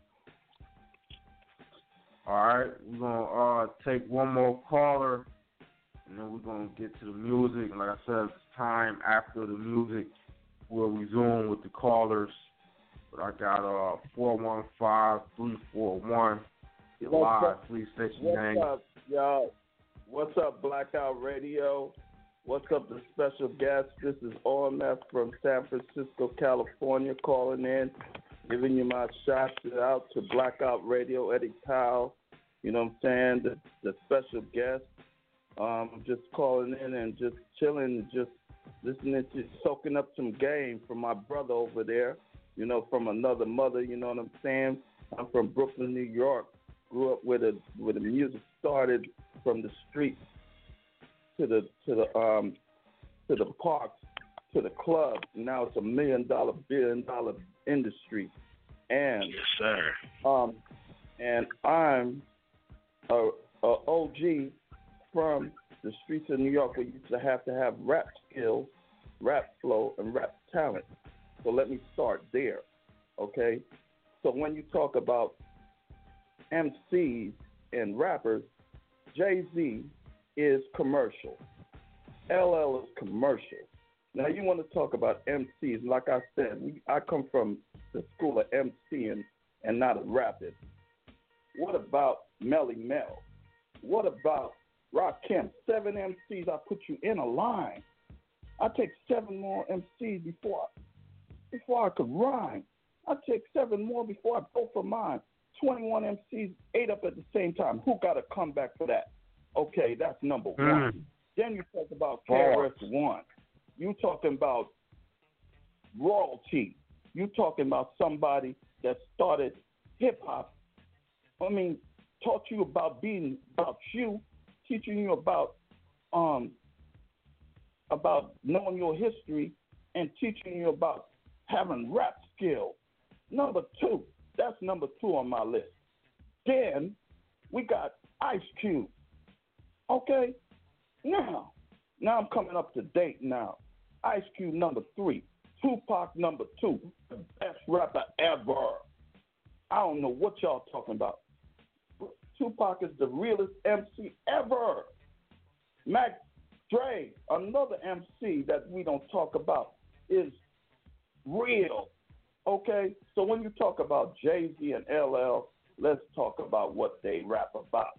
All right, we're going to uh, take one more caller, and then we're going to get to the music. And like I said, it's time after the music. We'll resume with the callers. But I got uh, four one five, three four one. Get What's live, up? please station What's name. up, y'all? What's up, Blackout Radio? What's up, the special guest? This is O M F from San Francisco, California, calling in, giving you my shout out to Blackout Radio, Eddie Powell. You know what I'm saying? The, the special guest. Um, just calling in and just chilling, just listening to, soaking up some game from my brother over there. You know, from another mother. You know what I'm saying? I'm from Brooklyn, New York. Grew up where the where the music started from the streets to the to the um to the parks to the clubs. Now it's a million dollar, billion dollar industry. And yes, sir. Um, and I'm a, a O G from the streets of New York, where you used to have to have rap skills, rap flow, and rap talent. So let me start there, okay? So when you talk about M Cs and rappers, Jay-Z is commercial. L L is commercial. Now you want to talk about M Cs. Like I said, we, I come from the school of MCing and not of rapping. What about Melly Mel? What about Rakim? Seven M Cs, I put you in a line. I take seven more M Cs before I, before I could rhyme. I take seven more before I go for mine. twenty-one M Cs, eight up at the same time. Who got a comeback for that? Okay, that's number one. Mm. Then you talk about K R S One. You talking about royalty. You talking about somebody that started hip hop. I mean, taught you about being about you, teaching you about um about knowing your history and teaching you about having rap skill. Number two, that's number two on my list. Then we got Ice Cube. Okay, now, now I'm coming up to date now. Ice Cube number three, Tupac number two, the best rapper ever. I don't know what y'all talking about. Tupac is the realest M C ever. Mac Dre, another M C that we don't talk about, is real. Okay? So when you talk about Jay-Z and L L, let's talk about what they rap about.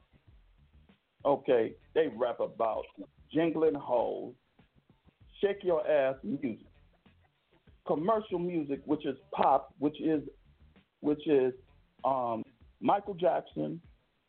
Okay? They rap about jingling hoes, shake your ass music, commercial music, which is pop, which is which is um, Michael Jackson,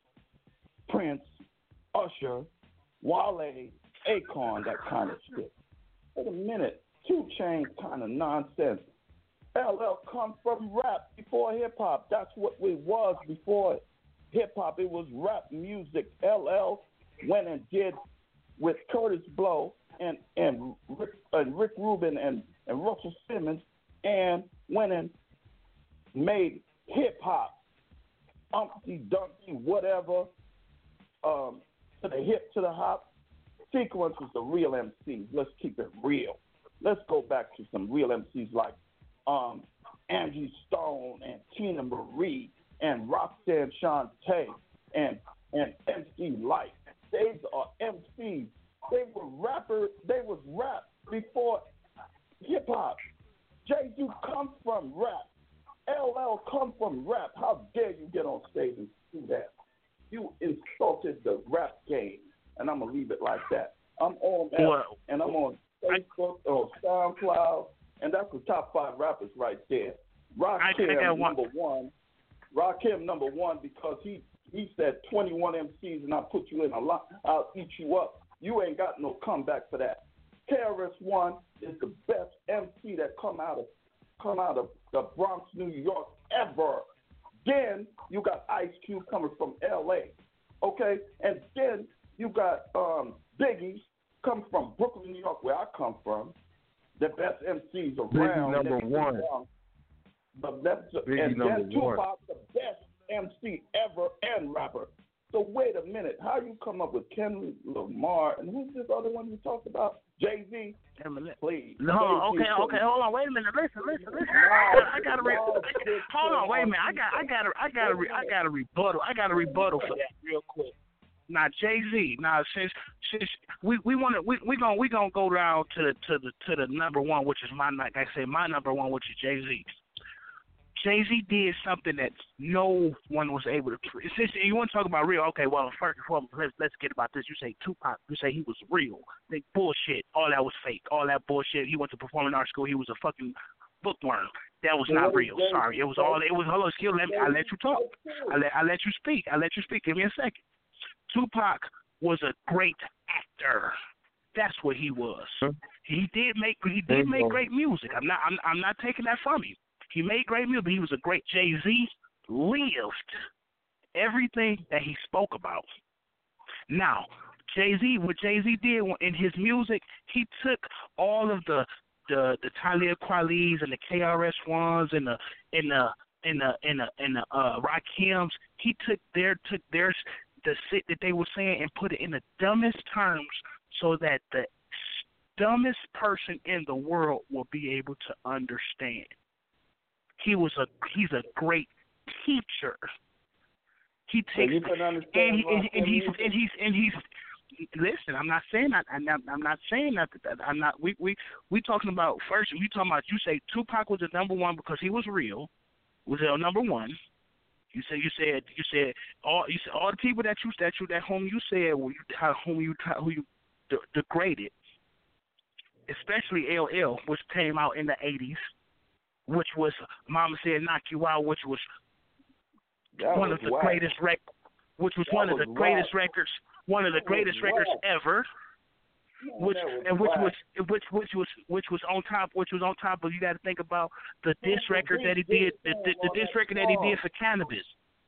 Prince, Usher, Wale, Akon, that kind of shit. Wait a minute, two Chainz kind of nonsense. L L come from rap before hip hop. That's what it was before hip hop. It was rap music. L L went and did with Curtis Blow and and Rick, and Rick Rubin and, and Russell Simmons, and went and made hip hop. Umpty Dumpty, whatever. Um, to the hip, to the hop. Sequence was the real M Cs. Let's keep it real. Let's go back to some real M Cs like um, Angie Stone and Tina Marie and Roxanne Shante and and M C Light. These are M Cs. They were rappers. They was rap before hip hop. Jay-Z come from rap. L L come from rap. How dare you get on stage and do that? You insulted the rap game, and I'm gonna leave it like that. I'm on F, and I'm on Facebook or SoundCloud, and that's the top five rappers right there. Rakim number one. Rakim number one because he he said twenty-one M Cs, and I put you in a lot. I'll eat you up. You ain't got no comeback for that. K R S One is the best M C that come out of come out of the Bronx, New York ever. Then you got Ice Cube coming from L A, okay? And then you got um, Biggie coming from Brooklyn, New York, where I come from. The best M Cs around. Biggie number one. But that's, Biggie and number then Tupac, one. the best M C ever and rapper. So wait a minute, how you come up with Kendrick Lamar and who's this other one you talked about? Jay-Z? Please. No, okay, okay, hold on, wait a minute, listen, listen, listen. I, I gotta re- hold on, wait a minute. I got, I got, I got, I got a rebuttal. I got a rebuttal for that real quick. Now Jay-Z. Now since since we we want to we we gonna we gonna go down to the to the to the number one, which is my like I said my number one, which is Jay-Z. Jay-Z did something that no one was able to. Since you want to talk about real, okay. Well, first and foremost, let's let's get about this. You say Tupac. You say he was real. They bullshit. All that was fake. All that bullshit. He went to performing arts school. He was a fucking bookworm. That was not real. Sorry, it was all. It was hello. Skill. Let me. I let you talk. I let I let you speak. I let you speak. Give me a second. Tupac was a great actor. That's what he was. He did make. He did make great music. I'm not. I'm. I'm not taking that from him. He made great music, but he was a great Jay-Z. Lived everything that he spoke about. Now, Jay-Z, what Jay-Z did in his music, he took all of the the the Talib Kweli's and the K R S Ones and the and the and the and the and the uh, Rakims. He took their took their the shit that they were saying and put it in the dumbest terms, so that the dumbest person in the world will be able to understand. He was a he's a great teacher. He takes so and, he, and, and he's and he's and he's listen. I'm not saying that. I'm not, I'm not saying that, that. I'm not. We we we talking about first. We talking about you say Tupac was the number one because he was real. Was the number one. You said you said you said all you said all the people that you that you that whom you said well, you how whom you who you de- degraded, especially L L, which came out in the eighties, which was Mama Said Knock You Out, which was that one was of the whack. greatest rec, which was that one of was the greatest whack. records, one of the That greatest was records whack. ever. Man, Which that was and which whack. was which which was which was on top which was on top of you got to think about the diss record that he did the, the, the diss record that he did for Cannabis.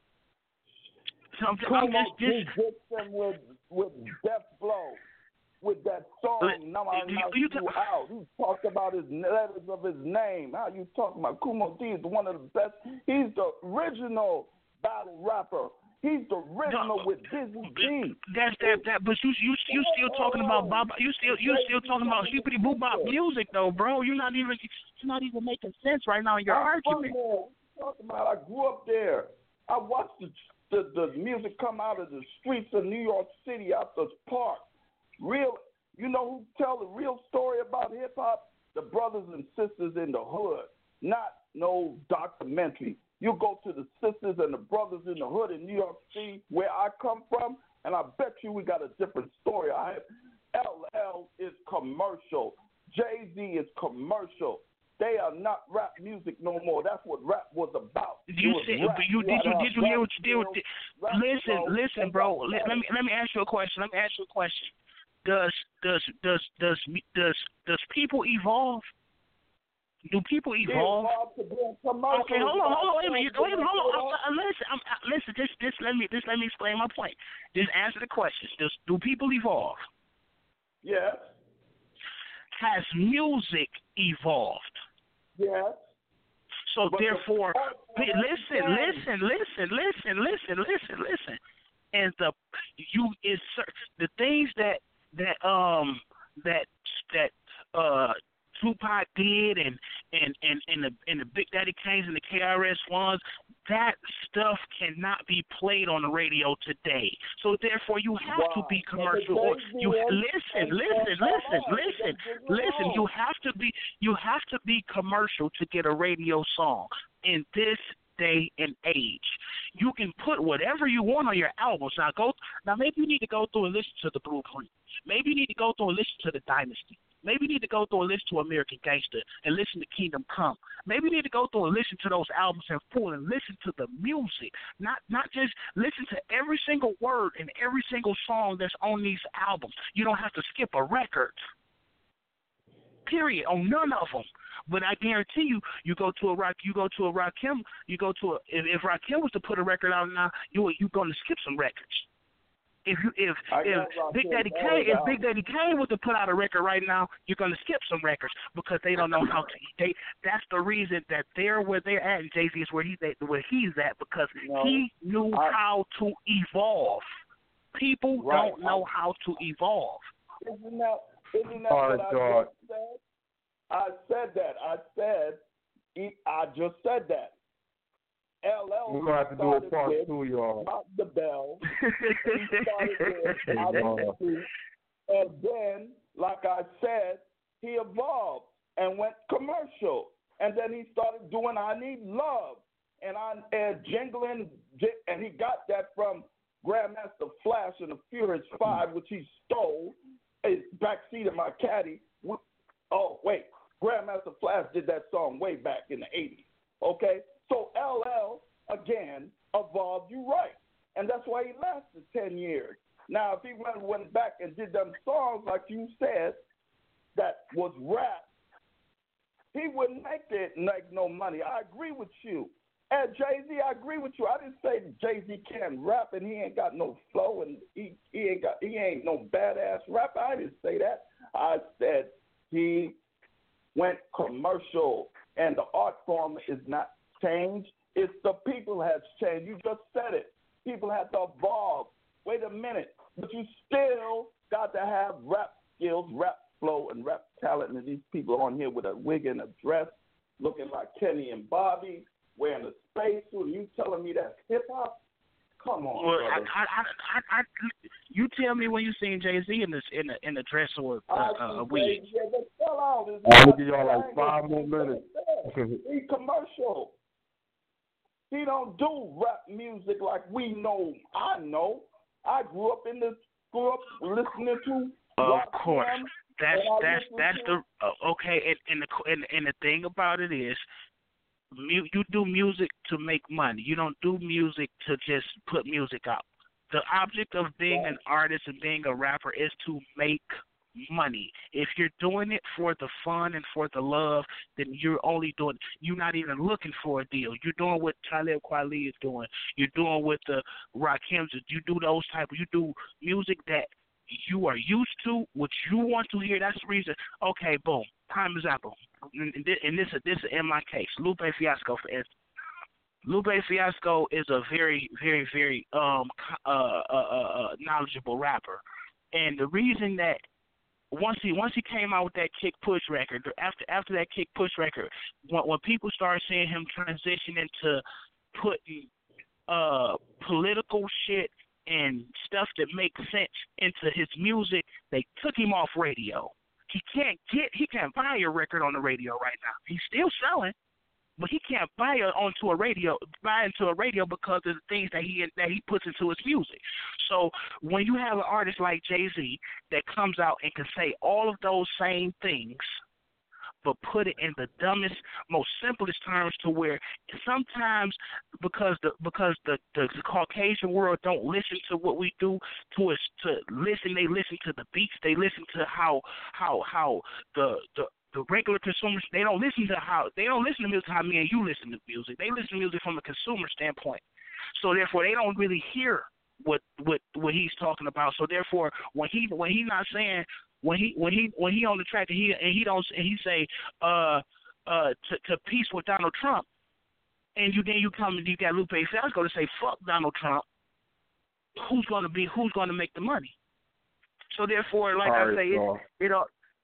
So I'm, I'm just He just did them with with Death Blow, with that song. Let- Now I you- knock you you, ta- out. He talked about his letters of his name. How you talking about? Kumo D is one of the best. He's the original battle rapper. He's the original No, with Dizzy G. that's that that but you you you still talking about Bob you still you still talking about hippity boo bop music though, bro. You're not even you're not even making sense right now in your I'm from argument. there. What you talking about? I grew up there. I watched the, the the music come out of the streets of New York City, out the park. Real, you know who tell the real story about hip hop? The brothers and sisters in the hood, not no documentary. You go to the sisters and the brothers in the hood in New York City, where I come from, and I bet you we got a different story. I have L L is commercial. Jay-Z is commercial. They are not rap music no more. That's what rap was about. You It was said, rap. but you did had you a did you hear rap what you did with skills, the, rap listen flow, listen and bro rap let, let me let me ask you a question let me ask you a question does does does does does does people evolve? Do people evolve? to being commercial. Okay, hold on, hold on, wait a minute, wait a minute, hold on. Hold I'm, I'm, listen, I'm, I, listen, just, just let me, just let me explain my point. Just answer the question. Does, do people evolve? Yes. Has music evolved? Yes. So But the therefore, point li- I'm listen, saying- listen, listen, listen, listen, listen, listen, and the you is the things that that um that that uh. Tupac did and and and and the and the Big Daddy Kanes and the K R S Ones, that stuff cannot be played on the radio today. So therefore, you have wow. to be commercial. Or you listen, listen, listen, listen, listen. You have to be you have to be commercial to get a radio song in this day and age. You can put whatever you want on your albums. Now go now maybe you need to go through and listen to the Blueprint. Maybe you need to go through and listen to the Dynasty. Maybe you need to go through and listen to American Gangster and listen to Kingdom Come. Maybe you need to go through and listen to those albums in full and listen to the music. Not not just listen to every single word and every single song that's on these albums. You don't have to skip a record. Period. On none of them. But I guarantee you, you go to a rock, you go to a Rakim, you go to a if, if Rakim was to put a record out now, you you're gonna skip some records. If you if I if know Big Rakim Daddy knows Kane if that. Big Daddy Kane was to put out a record right now, you're gonna skip some records because they don't know how to. They that's the reason that they're where they're at. And Jay-Z is where he's at, where he's at because No, he knew I- how to evolve. People Right. don't know how to evolve. Isn't that, isn't that All what right, I George. just said? I said that. I said, I just said that. L L We're gonna have to do a started part with two, y'all. Not the Bell. He started with Out of the Street. And then, like I said, he evolved and went commercial. And then he started doing I Need Love. And I and jingling, and he got that from Grandmaster Flash and the Furious Five, which he stole. His backseat of my caddy. Oh, wait. Grandmaster Flash did that song way back in the eighties. Okay? So L L, again, evolved you right. And that's why he lasted ten years. Now, if he went, went back and did them songs, like you said, that was rap, he wouldn't make it make no money. I agree with you. And Jay-Z, I agree with you. I didn't say Jay-Z can't rap and he ain't got no flow and he, he ain't got he ain't no badass rapper. I didn't say that. I said he went commercial and the art form is not changed. It's the people has changed. You just said it. People have to evolve. Wait a minute. But you still got to have rap skills, rap flow, and rap talent. And these people on here with a wig and a dress looking like Kenny and Bobby, wearing a spacesuit, and you telling me that's hip-hop? Come on, Well, brother. I, I, I, I, you tell me when you seen Jay-Z in the in the in the dress or uh, I uh, a see wig. Jay-Z as a sellout. It's I'm not gonna give y'all like triangle. five more minutes. He's commercial. He don't do rap music like we know. I know. I grew up in the grew up listening to. Of course, that's that's that's to. the uh, okay. And and the and, and the thing about it is, mu- you do music to make money. You don't do music to just put music out. The object of being an artist and being a rapper is to make money. If you're doing it for the fun and for the love, then you're only doing. You're not even looking for a deal. You're doing what Talib Kweli is doing. You're doing what the Rakim. You do those type. You do music that you are used to, what you want to hear. That's the reason. Okay, boom. Prime example. And this, and this, this is in my case. Lupe Fiasco, for instance. Lupe Fiasco is a very, very, very um uh, uh, uh knowledgeable rapper, and the reason that once he once he came out with that Kick Push record, after after that Kick Push record, when, when people started seeing him transition into putting uh political shit and stuff that makes sense into his music, they took him off radio. He can't get he can't buy a record on the radio right now. He's still selling. But he can't buy it onto a radio, buy into a radio because of the things that he that he puts into his music. So when you have an artist like Jay-Z that comes out and can say all of those same things, but put it in the dumbest, most simplest terms, to where sometimes because the because the, the, the Caucasian world don't listen to what we do to us to listen, they listen to the beats, they listen to how how how the the The regular consumers, they don't listen to how they don't listen to music how me and you listen to music. They listen to music from a consumer standpoint. So therefore, they don't really hear what what what he's talking about. So therefore, when he when he not saying when he when he when he on the track and he and he don't and he say uh uh to, to peace with Donald Trump, and you then you come and you got Lupe Fiasco to say fuck Donald Trump. Who's gonna be who's gonna make the money? So therefore, like All I right, say, so. it it all.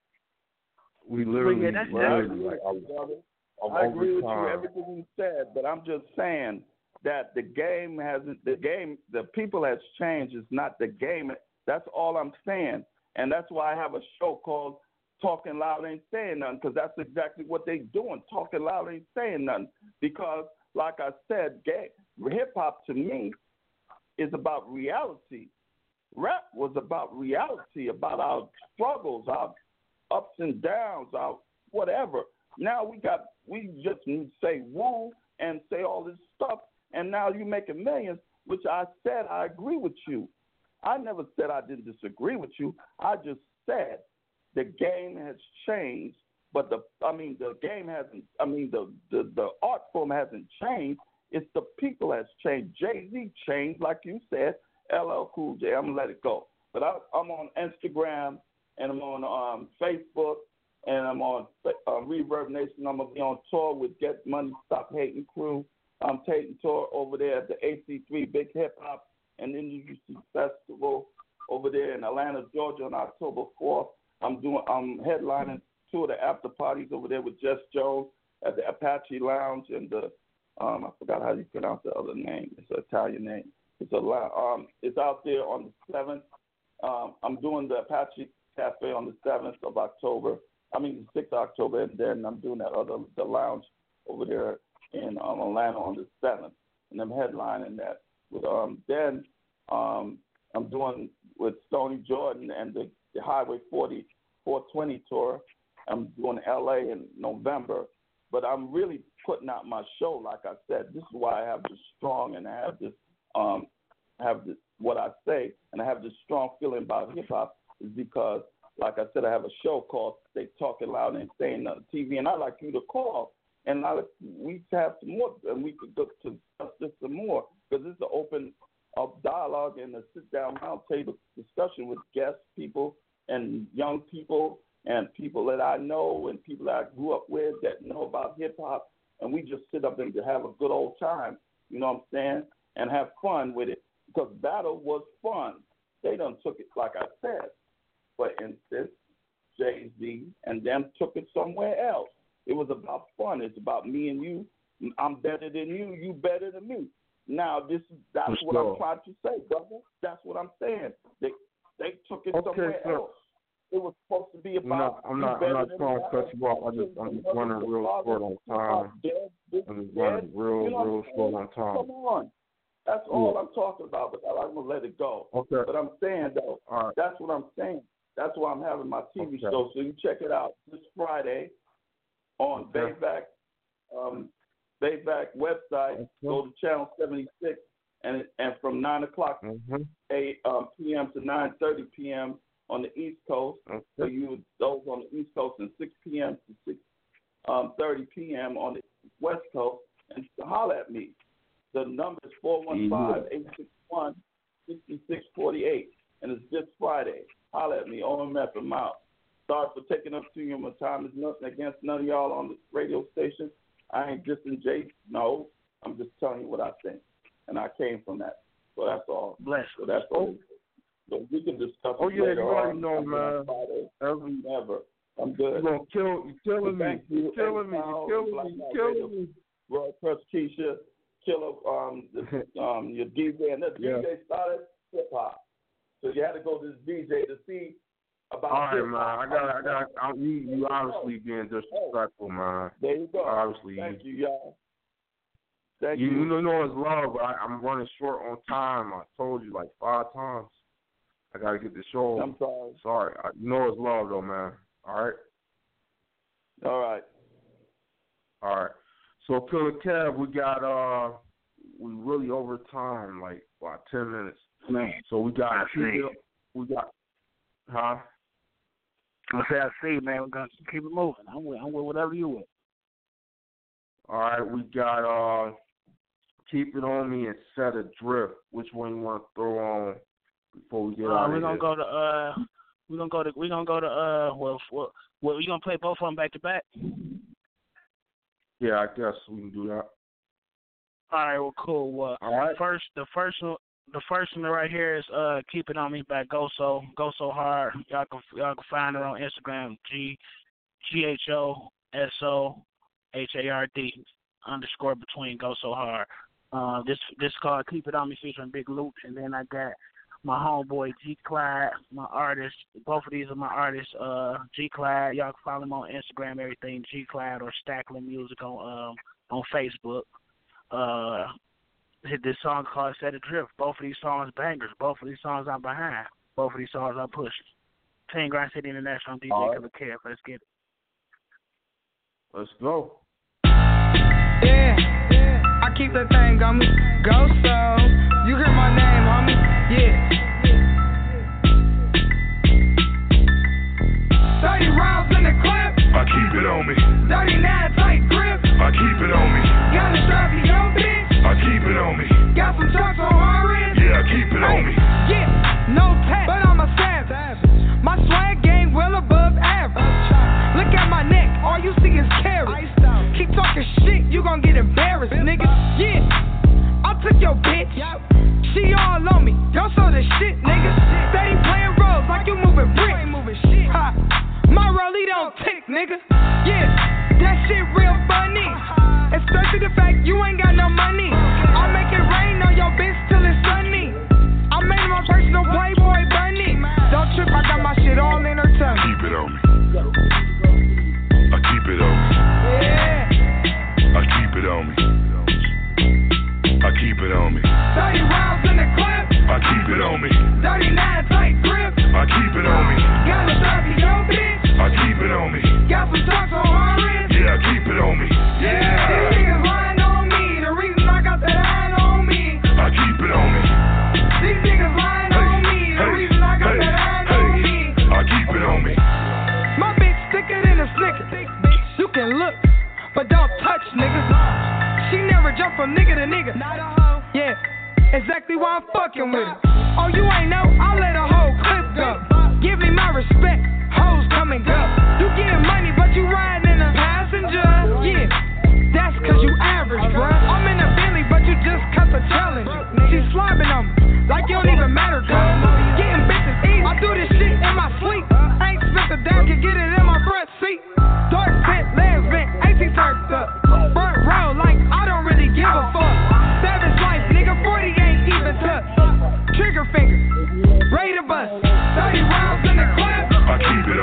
We literally, yeah, that's, literally that's, like, I'm, I'm I agree with time. you everything you said, but I'm just saying that the game hasn't. The game, the people has changed. It's not the game. That's all I'm saying, and that's why I have a show called "Talking Loud Ain't Saying Nothing," because that's exactly what they doing. Talking loud ain't saying nothing. Because, like I said, gay, hip hop to me is about reality. Rap was about reality, about our struggles, our ups and downs, our whatever. Now we got we just say woo and say all this stuff, and now you making millions, which I said I agree with you. I never said I didn't disagree with you. I just said the game has changed, but the I mean the game hasn't. I mean the the, the art form hasn't changed. It's the people has changed. Jay-Z changed, like you said. L L Cool J. I'm gonna let it go. But I, I'm on Instagram. And I'm on um, Facebook, and I'm on uh, Reverb Nation. I'm going to be on tour with Get Money, Stop Hating Crew. I'm taking tour over there at the A C three Big Hip Hop and Industry Festival over there in Atlanta, Georgia on October fourth. I'm doing, I'm headlining two of the after parties over there with Jess Jones at the Apache Lounge and the, um, I forgot how you pronounce the other name. It's an Italian name. It's a um, it's out there on the seventh. Um, I'm doing the Apache Cafe on the seventh of October. I mean the sixth of October, and then I'm doing that other the lounge over there in um, Atlanta on the seventh, and I'm headlining that. With um, then um, I'm doing with Stoney Jordan and the, the Highway forty four twenty tour. I'm doing L A in November, but I'm really putting out my show. Like I said, this is why I have this strong and I have this um, have this, what I say, and I have this strong feeling about hip hop. Is because, like I said, I have a show called They Talking Loud and Saying on T V, and I'd like you to call, and I we have some more, and we could look to discuss this some more, because it's an open up dialogue and a sit-down roundtable discussion with guests, people, and young people, and people that I know, and people that I grew up with that know about hip-hop, and we just sit up and have a good old time, you know what I'm saying, and have fun with it, because battle was fun. They done took it, like I said. For instance, Jay-Z and them took it somewhere else. It was about fun. It's about me and you. I'm better than you. You better than me. Now, this is that's For what sure. I'm trying to say, brother. That's what I'm saying. They they took it Okay, somewhere sir. else. it was supposed to be about. I'm not. I'm not, I'm not trying to cut you off. I just. I'm just running real short on time. I'm just running real, you know real short on time. Come on. That's all yeah. I'm talking about, but I'm gonna let it go. Okay. But I'm saying though, right. that's what I'm saying. That's why I'm having my T V okay. show. So you check it out this Friday on okay. Bayback, um, Bayback website. Okay. Go to channel seventy-six, and and from nine o'clock mm-hmm. eight um, p.m. to nine thirty p.m. on the East Coast. Okay. So you those on the East Coast, and six p.m. to six um, thirty p.m. on the West Coast, and holler at me. The number is four one five, eight six one, six six four eight, and it's this Friday. Holler at me, O M F and Mouth. Sorry for taking up too much time. There's nothing against none of y'all on the radio station. I ain't dissing Jay. No, I'm just telling you what I think, and I came from that. So that's all. Bless. So that's all. So we can discuss oh, it yeah, later you on. know, man. Every never. I'm good. You're gonna kill. You're killing me. You're killing me. You're killing me. You're killing me. Roy Press Keisha. Killer, um, the, um, your D J, and the yeah. D J started hip hop, so you had to go to this D J to see about. All right, hip-hop. man. I got, I got. I, you, you obviously being disrespectful, man. There you go. Obviously, thank you, y'all. Thank you. You, you know it's love, but I, I'm running short on time. I told you like five times. I gotta get the show. I'm sorry. Sorry. I, you know it's love, though, man. All right. All right. All right. So, Killer Kev, we got uh, we really over time, like about ten minutes. Man, so we got I see. It, we got, huh? I say I see, man. We're gonna keep it moving. I'm with, I'm with whatever you with. All right, we got uh, Keep It On Me and Set Adrift. Which one you want to throw on before we get uh, out we're of gonna here? go to uh, we're gonna go to we're gonna go to uh, well, well, well, we gonna play both of them back to back. Yeah, I guess we can do that. All right, well, cool. Well, all right. First, the first one, the first one right here is uh, "Keep It On Me" by Go So, Go So Hard. Y'all can y'all can find her on Instagram, G G H O S O H A R D underscore between Go So Hard. Uh, this this is called "Keep It On Me" featuring Big Luke, and then I got my homeboy G Clyde, my artist. Both of these are my artists. Uh, G Clyde, y'all can follow him on Instagram, everything G Clyde or Stackland Music on um, on Facebook. Uh, this song called "Set Adrift." Both of these songs bangers. Both of these songs I'm behind. Both of these songs I'm pushing. Team Grind City International D J right. Killer Kev. Let's get it. Let's go. Yeah, I keep that thing on me. Go so. You hear my name, homie? Yeah. thirty rounds in the clip. I keep it on me. thirty-nine tight grip. I keep it on me. Got a strap to your bitch. I keep it on me. Got some trucks on my wrist. Yeah, I keep it on me. Yeah, no tap, but I'm a savage. My swag game well above average. Look at my neck, all you see is carrots. Keep talking shit, you gon' get embarrassed, nigga. Yeah, I took your bitch. She all on me, y'all saw the shit, nigga. Steady playing roles like you moving bricks. Ha, my rollie don't tick, nigga. Yeah, that shit real funny. Especially the fact you ain't got no money. I make it rain on your bitch till it's sunny. I made my personal Playboy bunny. Don't trip, I got my shit all in her tongue. Keep it on me. I keep it on me. Yeah. I keep it on me. I keep it on me. thirty rounds in the clip. I keep it on me. thirty-nine tight grip. I keep it on me. Got a strap to your bitch. I keep it on me. Got some trucks on my wrist. Yeah, I keep it on me. Yeah. These niggas lying on me. The reason I got that iron on me. I keep it on me. These niggas lying hey, on me. The hey, reason I got hey, that iron hey, on me. I keep it on me. My bitch thicker than a Snickers. You can look, but don't touch, niggas. She never jump from nigga to nigga. Yeah, exactly why I'm fucking with her. Oh, you ain't know? I'll let a whole clip go. Give me my respect. Hoes come and go. You getting money, but you riding in a passenger. Yeah, that's cause you average, bruh. I'm in a Bentley, but you just cut the challenge. She slobbing on me, like you don't even matter, cuz. Getting bitches easy. I do this shit in my sleep. Ain't spent a dime, can get it in my front seat. Dark tint, legs bent, A C turned up. Front row, like I don't really give a fuck. Savage life, nigga, forty ain't even touch. Trigger finger, ready to bust. thirty rounds in the clip. I keep it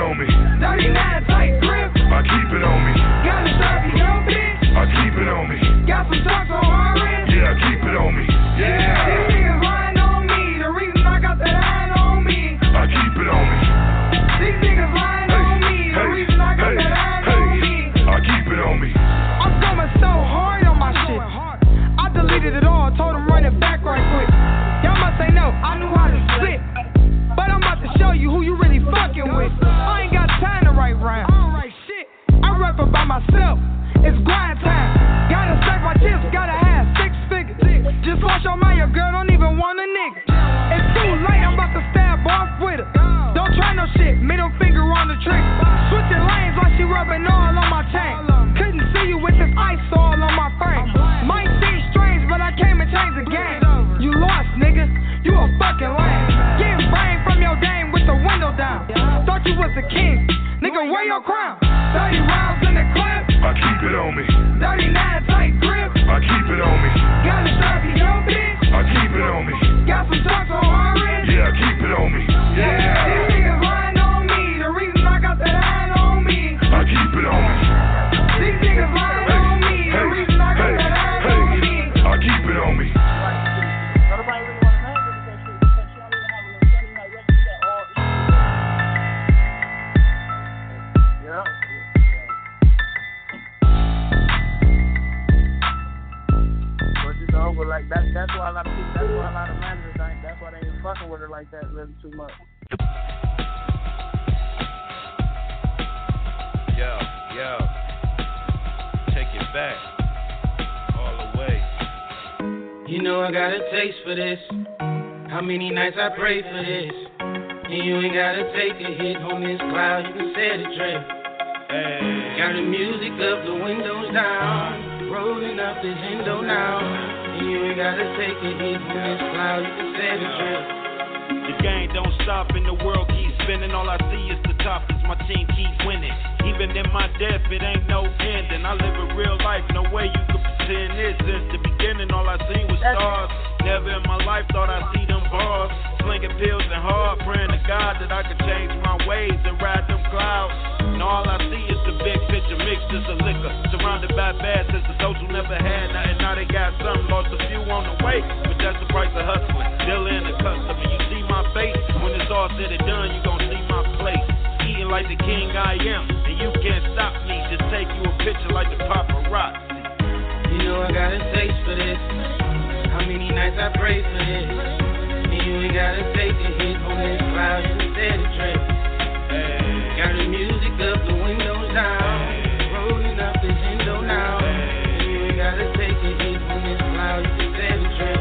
It's grind time. Gotta stack my chips, gotta have six figures. Just lost your mind, your girl don't even want a nigga. It's too late, I'm about to stab off with her. Don't try no shit, middle finger on the trigger. Switching lanes while she rubbing all on my chain. Couldn't see you with this ice all on my frame. Might seem strange, but I came and changed the game. You lost, nigga, you a fucking lame. Getting brain from your dame with the window down. Thought you was a king, nigga, wear your crown. thirty rounds in the clip, I keep it on me. thirty-nine tight grip, I keep it on me. got a shot to your bitch, I keep it on me. got some trucks on my wrist. Yeah, I keep it on me. Yeah. These niggas lying on me, the reason I got that iron on me. I keep it on me. These niggas lying hey, on me, the hey, reason I got hey, that iron hey, on me. I keep it on me. But like that, that's why a lot of people, that's why a lot of managers ain't, that's why they ain't fucking with her like that really too much. Yo, yo, take it back, all the way. You know I got a taste for this. How many nights I pray for this? And you ain't gotta take a hit on this cloud, you can set a trip. Hey. Got the music up, the windows down, rolling up this window now. And you ain't gotta take a hit on this cloud, you can set a trip. The game don't stop and the world keeps spinning. All I see is the top as my team keeps winning. Even in my death, it ain't no ending. I live a real life, no way you could pretend this. Since the beginning, all I seen was stars. Never in my life thought I'd see them bars. Slinging pills and hard, praying to God that I could change my ways and ride them clouds. And all I see is the big picture mixed as a liquor. Surrounded by bad since the social never had nothing. Now they got something, lost a few on the way. But that's the price of hustling. Dealer and the customer, you see my face. When it's all said and done, you gon' see my place. Eating like the king I am, and you can't stop me. Just take you a picture like the paparazzi. You know I got a taste for this. How many nights I pray for this? And you ain't gotta take a hit on this cloud, you can set a trip. Hey. Got the music up, the windows down, hey. Rolling up this window now. Hey. And you ain't gotta take a hit on this cloud, you can set a trip.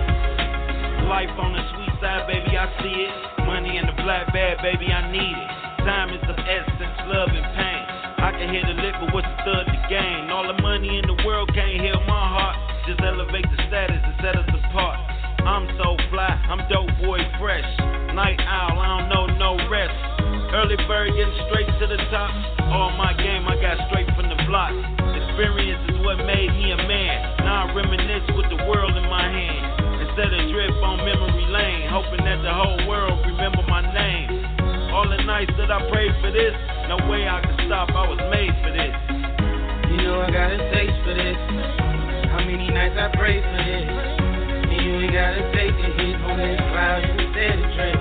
Life on the sweet side, baby, I see it. Money in the black bag, baby, I need it. Time is of essence, love and pain. I can hear the liquor, what's the third to gain? All the money in the world can't heal my heart. Just elevate the status and set us apart. I'm so fly, I'm dope boy fresh. Night owl, I don't know no rest. Early bird getting straight to the top. All my game I got straight from the block. Experience is what made me a man. Now I reminisce with the world in my hand. Instead of drip on memory lane, hoping that the whole world remember my name. All the nights that I prayed for this, no way I could stop, I was made for this. You know I got a taste for this. How many nights I prayed for this? And you ain't gotta take a hit on this cloud, you can set a trip.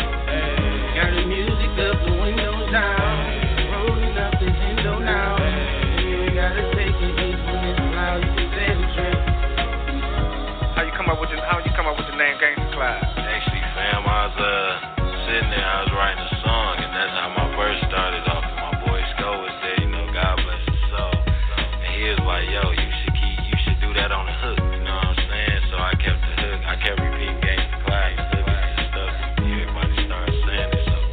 Hey. Got the music up, the windows down, rolling up this window now. Hey. And you ain't gotta take a hit on this cloud, you can set a trip. How you come up with the How you come up with the name Gangsta Cloud? Actually, fam, I was uh sitting there, I was writing a song, and that's how my verse started off. And my boy Sco was there, you know, God bless his soul. And he was like, "Yo, you should keep, you should do that on the hook." You know what I'm saying? So I kept the hook, I kept repeating Gangsta Cloud until it just stuck. Everybody started saying it. So.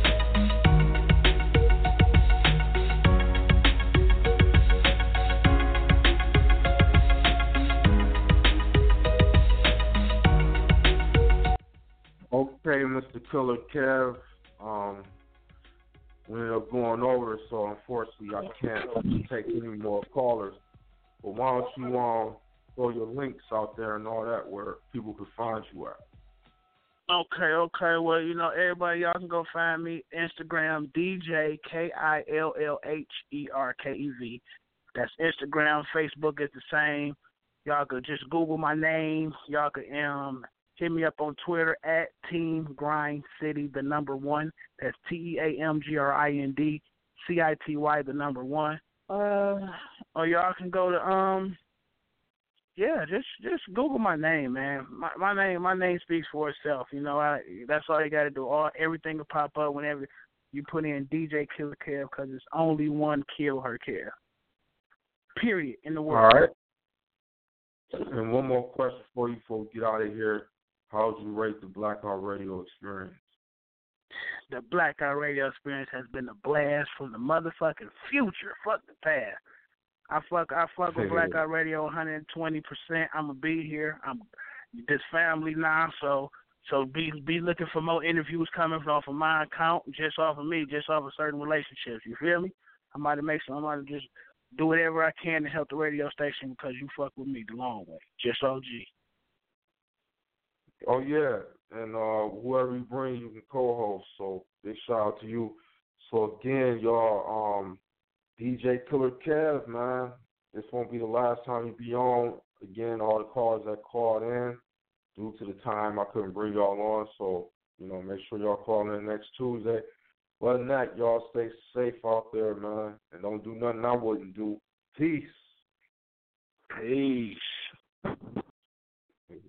Okay, Mister Killer Kev. Um, we ended up going over, so unfortunately I can't take any more callers. But why don't you um, throw your links out there and all that where people can find you at? Okay, okay. Well, you know, everybody, y'all can go find me Instagram, D J K I L L H E R K E V. That's Instagram. Facebook is the same. Y'all could just Google my name. Y'all could um. hit me up on Twitter at Team Grind City, the number one. That's T E A M G R I N D C I T Y, the number one. Uh, or y'all can go to um, yeah, just just Google my name, man. My my name my name speaks for itself. You know, I that's all you got to do. All everything will pop up whenever you put in D J Killer Kev, because it's only one Kill Her Kev. period, in the world. All right. And one more question for you before we get out of here. How would you rate the Blackout Radio experience? The Blackout Radio experience has been a blast from the motherfucking future. Fuck the past. I fuck I fuck with Blackout Radio one hundred twenty percent. I'm gonna be here. I'm this family now, so so be be looking for more interviews coming off of my account, just off of me, just off of certain relationships. You feel me? I might have make some. I might have just do whatever I can to help the radio station because you fuck with me the long way. Just O G. Oh yeah, and uh, whoever you bring, you can co-host. So big shout out to you. So again, y'all, um, D J Killer Kev, man, this won't be the last time you be on. Again, all the callers that called in, due to the time I couldn't bring y'all on. So you know, make sure y'all call in next Tuesday. Other than that, y'all stay safe out there, man, and don't do nothing I wouldn't do. Peace. Peace.